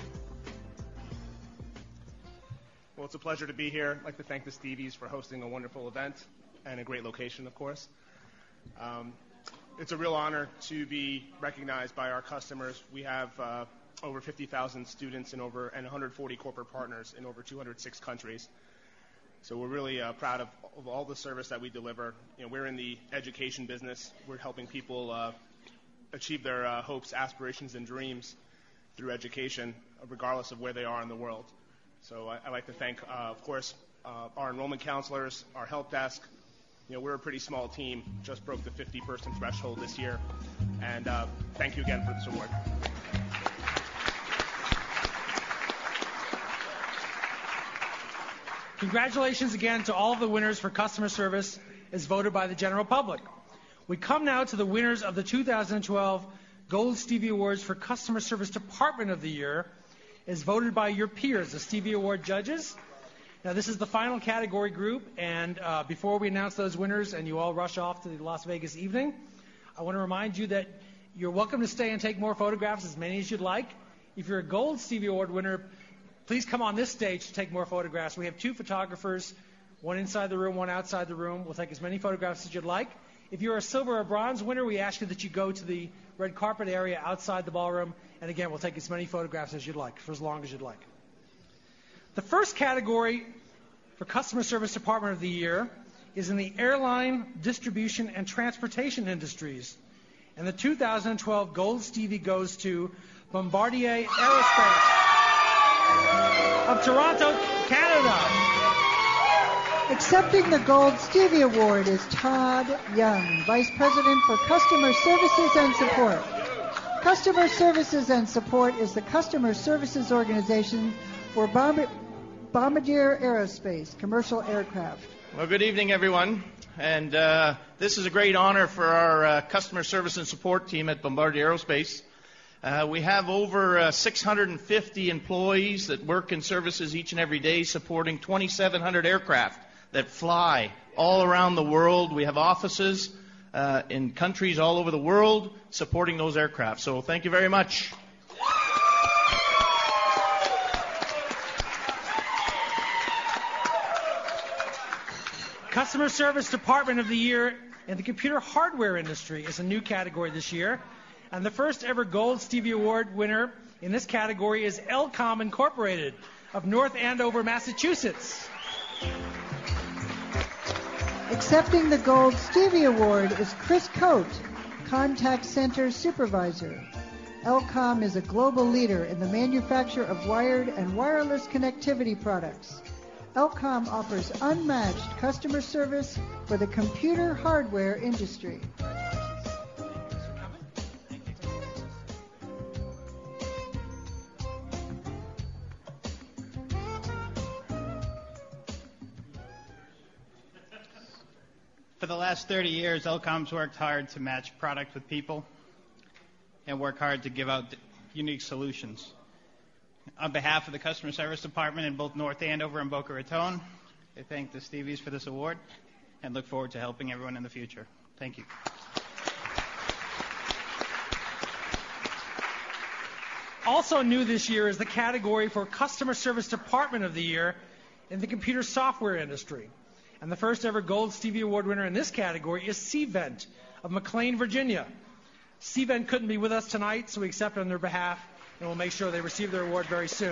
Well, it's a pleasure to be here. I'd like to thank the Stevies for hosting a wonderful event and a great location, of course. Um, it's a real honor to be recognized by our customers. We have uh, over fifty thousand students in over and one hundred forty corporate partners in over two hundred six countries. So we're really uh, proud of, of all the service that we deliver. You know, we're in the education business. We're helping people uh, achieve their uh, hopes, aspirations, and dreams through education, regardless of where they are in the world. So I, I'd like to thank, uh, of course, uh, our enrollment counselors, our help desk. You know, we're a pretty small team, just broke the fifty person threshold this year. And uh, thank you again for this award. Congratulations again to all of the winners for customer service as voted by the general public. We come now to the winners of the two thousand twelve Gold Stevie Awards for Customer Service Department of the Year as voted by your peers, the Stevie Award judges. Now, this is the final category group, and uh, before we announce those winners and you all rush off to the Las Vegas evening, I want to remind you that you're welcome to stay and take more photographs, as many as you'd like. If you're a Gold Stevie Award winner, please come on this stage to take more photographs. We have two photographers, one inside the room, one outside the room. We'll take as many photographs as you'd like. If you're a silver or bronze winner, we ask you that you go to the red carpet area outside the ballroom. And again, we'll take as many photographs as you'd like, for as long as you'd like. The first category for Customer Service Department of the Year is in the airline, distribution, and transportation industries. And the two thousand twelve Gold Stevie goes to Bombardier Aerospace of Toronto, Canada. Accepting the Gold Stevie Award is Todd Young, Vice President for Customer Services and Support. Customer Services and Support is the customer services organization for Bomb- Bombardier Aerospace, commercial aircraft. Well, good evening, everyone. And uh, this is a great honor for our uh, customer service and support team at Bombardier Aerospace. Uh, we have over uh, six hundred fifty employees that work in services each and every day, supporting twenty-seven hundred aircraft that fly all around the world. We have offices uh, in countries all over the world supporting those aircraft. So thank you very much. Customer Service Department of the Year in the computer hardware industry is a new category this year. And the first ever Gold Stevie Award winner in this category is Elcom Incorporated of North Andover, Massachusetts. Accepting the Gold Stevie Award is Chris Coate, Contact Center Supervisor. Elcom is a global leader in the manufacture of wired and wireless connectivity products. Elcom offers unmatched customer service for the computer hardware industry. For the last thirty years, Elcom's worked hard to match product with people and work hard to give out unique solutions. On behalf of the Customer Service Department in both North Andover and Boca Raton, I thank the Stevies for this award and look forward to helping everyone in the future. Thank you. Also new this year is the category for Customer Service Department of the Year in the computer software industry. And the first ever Gold Stevie Award winner in this category is Cvent of McLean, Virginia. Cvent couldn't be with us tonight, so we accept it on their behalf, and we'll make sure they receive their award very soon.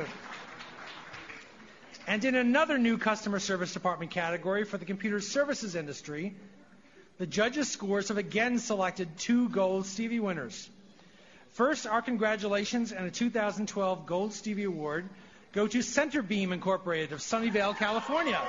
And in another new Customer Service Department category for the computer services industry, the judges' scores have again selected two Gold Stevie winners. First, our congratulations and a two thousand twelve Gold Stevie Award go to Centerbeam Incorporated of Sunnyvale, California.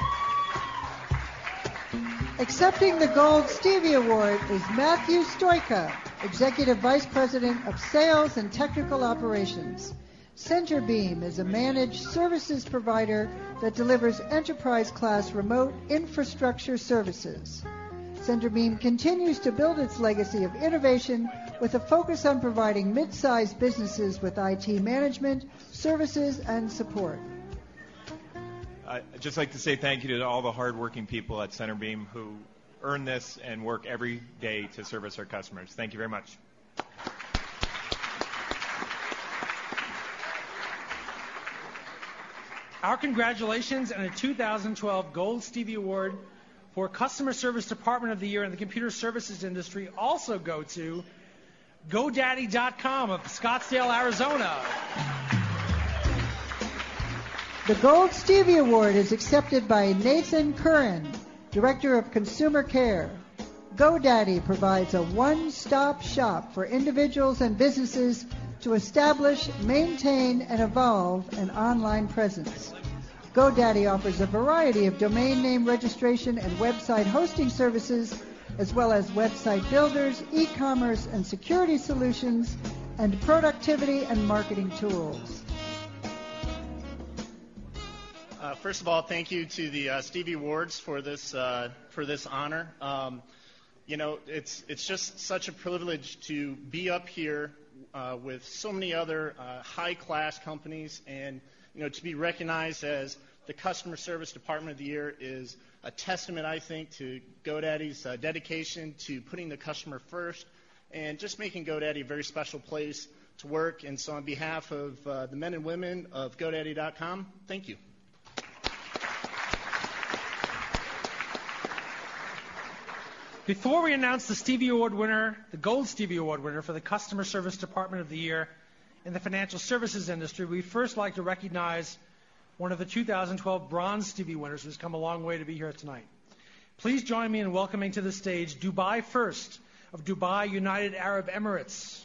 Accepting the Gold Stevie Award is Matthew Stoika, Executive Vice President of Sales and Technical Operations. Centerbeam is a managed services provider that delivers enterprise-class remote infrastructure services. Centerbeam continues to build its legacy of innovation with a focus on providing mid-sized businesses with I T management, services, and support. I'd just like to say thank you to all the hardworking people at Centerbeam who earn this and work every day to service our customers. Thank you very much. Our congratulations and a two thousand twelve Gold Stevie Award for Customer Service Department of the Year in the computer services industry also go to GoDaddy dot com of Scottsdale, Arizona. The Gold Stevie Award is accepted by Nathan Curran, Director of Consumer Care. GoDaddy provides a one-stop shop for individuals and businesses to establish, maintain, and evolve an online presence. GoDaddy offers a variety of domain name registration and website hosting services, as well as website builders, e-commerce and security solutions, and productivity and marketing tools. Uh, first of all, thank you to the uh, Stevie Awards for this uh, for this honor. Um, you know, it's it's just such a privilege to be up here uh, with so many other uh, high-class companies, and you know, to be recognized as the Customer Service Department of the Year is a testament, I think, to GoDaddy's uh, dedication to putting the customer first and just making GoDaddy a very special place to work. And so on behalf of uh, the men and women of GoDaddy dot com, thank you. Before we announce the Stevie Award winner, the Gold Stevie Award winner for the Customer Service Department of the Year in the financial services industry, we'd first like to recognize one of the two thousand twelve Bronze Stevie winners who's come a long way to be here tonight. Please join me in welcoming to the stage Dubai First of Dubai United Arab Emirates.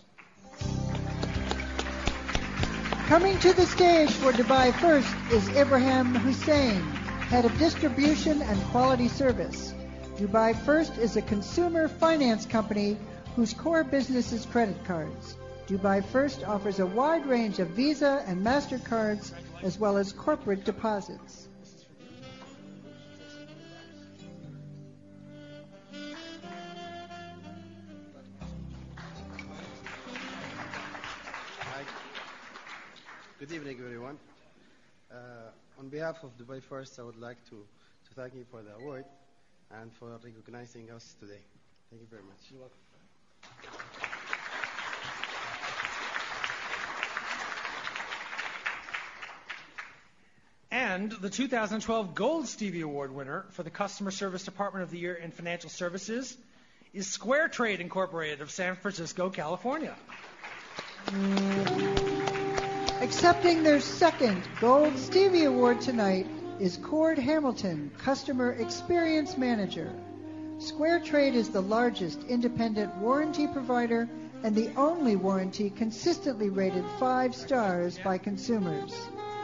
Coming to the stage for Dubai First is Ibrahim Hussein, Head of Distribution and Quality Service. Dubai First is a consumer finance company whose core business is credit cards. Dubai First offers a wide range of Visa and MasterCards as well as corporate deposits. Hi. Good evening, everyone. Uh, on behalf of Dubai First, I would like to, to thank you for the award and for recognizing us today. Thank you very much. You're welcome. And the two thousand twelve Gold Stevie Award winner for the Customer Service Department of the Year in Financial Services is Square Trade Incorporated of San Francisco, California. Accepting their second Gold Stevie Award tonight is Cord Hamilton, Customer Experience Manager. Square Trade is the largest independent warranty provider and the only warranty consistently rated five stars by consumers.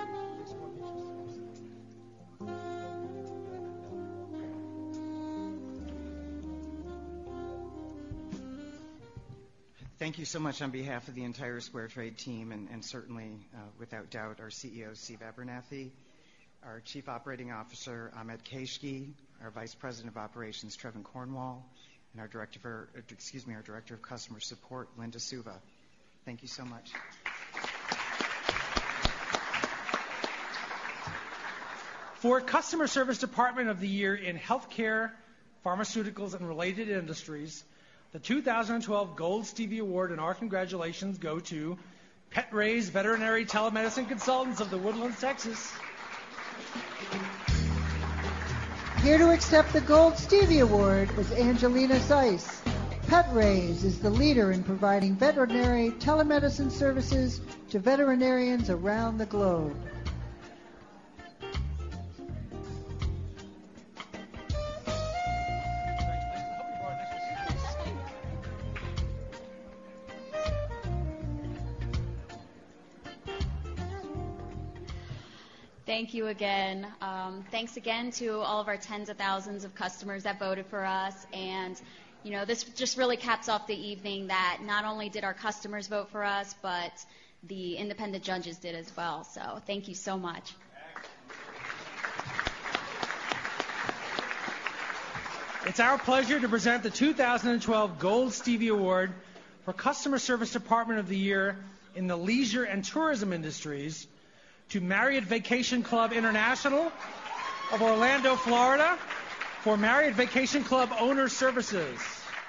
Thank you so much on behalf of the entire Square Trade team, and, and certainly, uh, without doubt, our C E O, Steve Abernathy, our Chief Operating Officer, Ahmed Keshki, our Vice President of Operations, Trevin Cornwall, and our Director, for, excuse me, our Director of Customer Support, Linda Suva. Thank you so much. For Customer Service Department of the Year in Healthcare, Pharmaceuticals, and Related Industries, the two thousand twelve Gold Stevie Award and our congratulations go to Pet Ray's Veterinary Telemedicine Consultants of the Woodlands, Texas. Here to accept the Gold Stevie Award is Angelina Zeiss. Pet Rays is the leader in providing veterinary telemedicine services to veterinarians around the globe. Thank you again. Um, thanks again to all of our tens of thousands of customers that voted for us. And, you know, this just really caps off the evening that not only did our customers vote for us, but the independent judges did as well. So thank you so much. It's our pleasure to present the two thousand twelve Gold Stevie Award for Customer Service Department of the Year in the Leisure and Tourism Industries to Marriott Vacation Club International of Orlando, Florida, for Marriott Vacation Club Owner Services.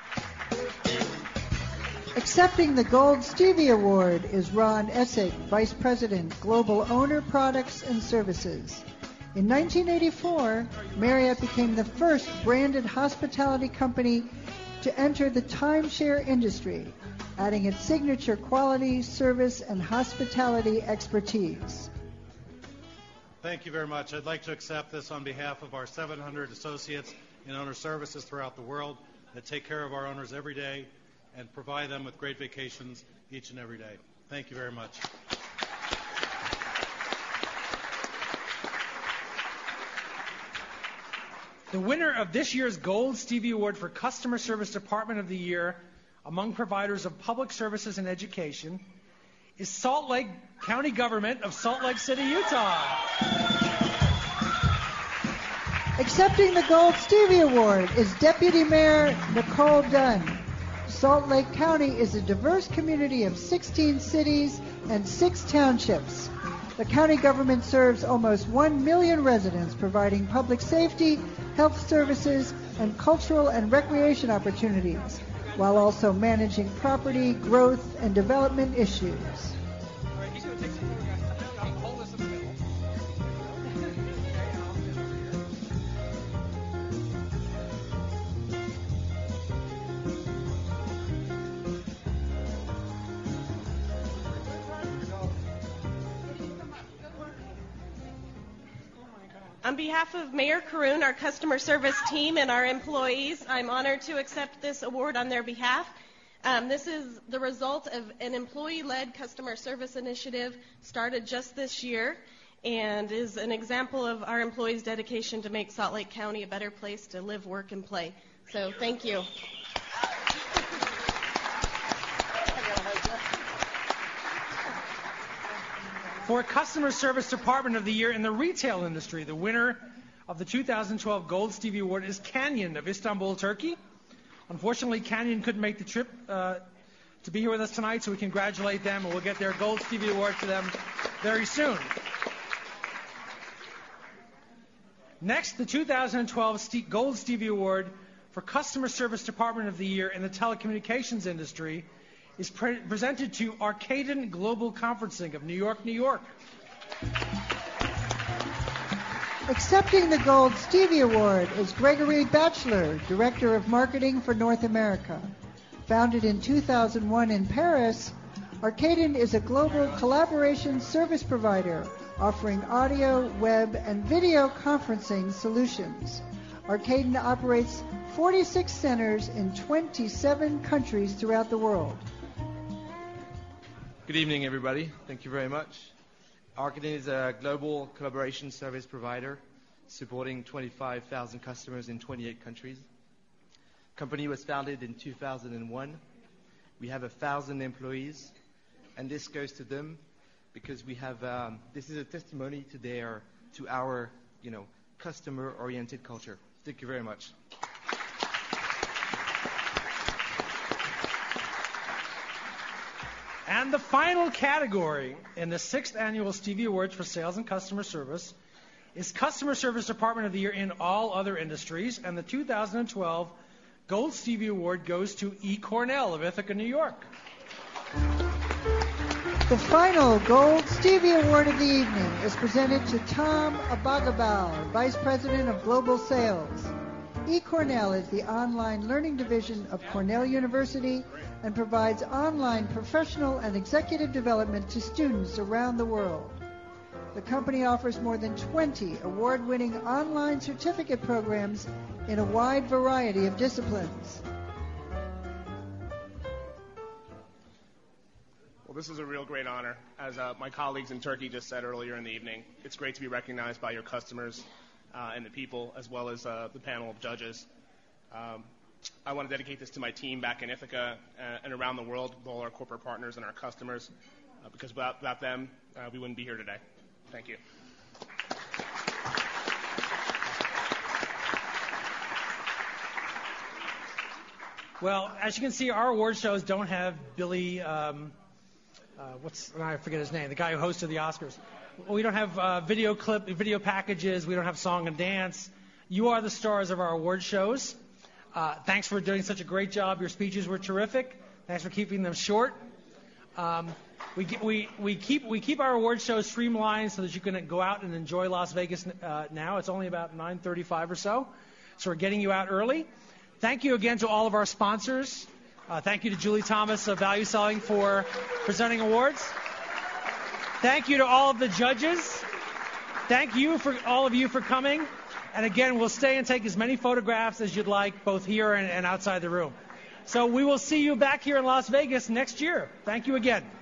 Accepting the Gold Stevie Award is Ron Essig, Vice President, Global Owner Products and Services. In nineteen eighty-four, Marriott became the first branded hospitality company to enter the timeshare industry, adding its signature quality, service, and hospitality expertise. Thank you very much. I'd like to accept this on behalf of our seven hundred associates in owner services throughout the world that take care of our owners every day and provide them with great vacations each and every day. Thank you very much. The winner of this year's Gold Stevie Award for Customer Service Department of the Year among providers of public services and education is Salt Lake County Government of Salt Lake City, Utah. Accepting the Gold Stevie Award is Deputy Mayor Nicole Dunn. Salt Lake County is a diverse community of sixteen cities and six townships. The county government serves almost one million residents, providing public safety, health services, and cultural and recreation opportunities, while also managing property, growth, and development issues. On behalf of Mayor Caroon, our customer service team, and our employees, I'm honored to accept this award on their behalf. Um, this is the result of an employee-led customer service initiative started just this year and is an example of our employees' dedication to make Salt Lake County a better place to live, work, and play. So thank you. For Customer Service Department of the Year in the retail industry, the winner of the two thousand twelve Gold Stevie Award is Canyon of Istanbul, Turkey. Unfortunately, Canyon couldn't make the trip uh, to be here with us tonight, so we congratulate them, and we'll get their Gold Stevie Award to them very soon. Next, the two thousand twelve Gold Stevie Award for Customer Service Department of the Year in the telecommunications industry is pre- presented to Arcadin Global Conferencing of New York, New York. Accepting the Gold Stevie Award is Gregory Batchelor, Director of Marketing for North America. Founded in two thousand one in Paris, Arcadin is a global collaboration service provider offering audio, web, and video conferencing solutions. Arcadin operates forty-six centers in twenty-seven countries throughout the world. Good evening, everybody. Thank you very much. Arcadin is a global collaboration service provider supporting twenty-five thousand customers in twenty-eight countries. The company was founded in two thousand one. We have one thousand employees, and this goes to them because we have, um, this is a testimony to their, to our, you know, customer-oriented culture. Thank you very much. And the final category in the sixth annual Stevie Awards for Sales and Customer Service is Customer Service Department of the Year in all other industries, and the two thousand twelve Gold Stevie Award goes to E. Cornell of Ithaca, New York. The final Gold Stevie Award of the evening is presented to Tom Abagabal, Vice President of Global Sales. E. Cornell is the online learning division of Cornell University and provides online professional and executive development to students around the world. The company offers more than twenty award-winning online certificate programs in a wide variety of disciplines. Well, this is a real great honor. As uh, my colleagues in Turkey just said earlier in the evening, it's great to be recognized by your customers uh, and the people, as well as uh, the panel of judges. Um, I want to dedicate this to my team back in Ithaca uh, and around the world, all our corporate partners and our customers, uh, because without, without them, uh, we wouldn't be here today. Thank you. Well, as you can see, our award shows don't have Billy, um, uh, what's, I forget his name, the guy who hosted the Oscars. We don't have uh, video clip, video packages. We don't have song and dance. You are the stars of our award shows. Uh, thanks for doing such a great job. Your speeches were terrific. Thanks for keeping them short. Um, we, we, we, keep, we keep our award shows streamlined so that you can go out and enjoy Las Vegas uh, now. It's only about nine thirty-five or so, so we're getting you out early. Thank you again to all of our sponsors. Uh, thank you to Julie Thomas of Value Selling for presenting awards. Thank you to all of the judges. Thank you for all of you for coming. And again, we'll stay and take as many photographs as you'd like, both here and, and outside the room. So we will see you back here in Las Vegas next year. Thank you again.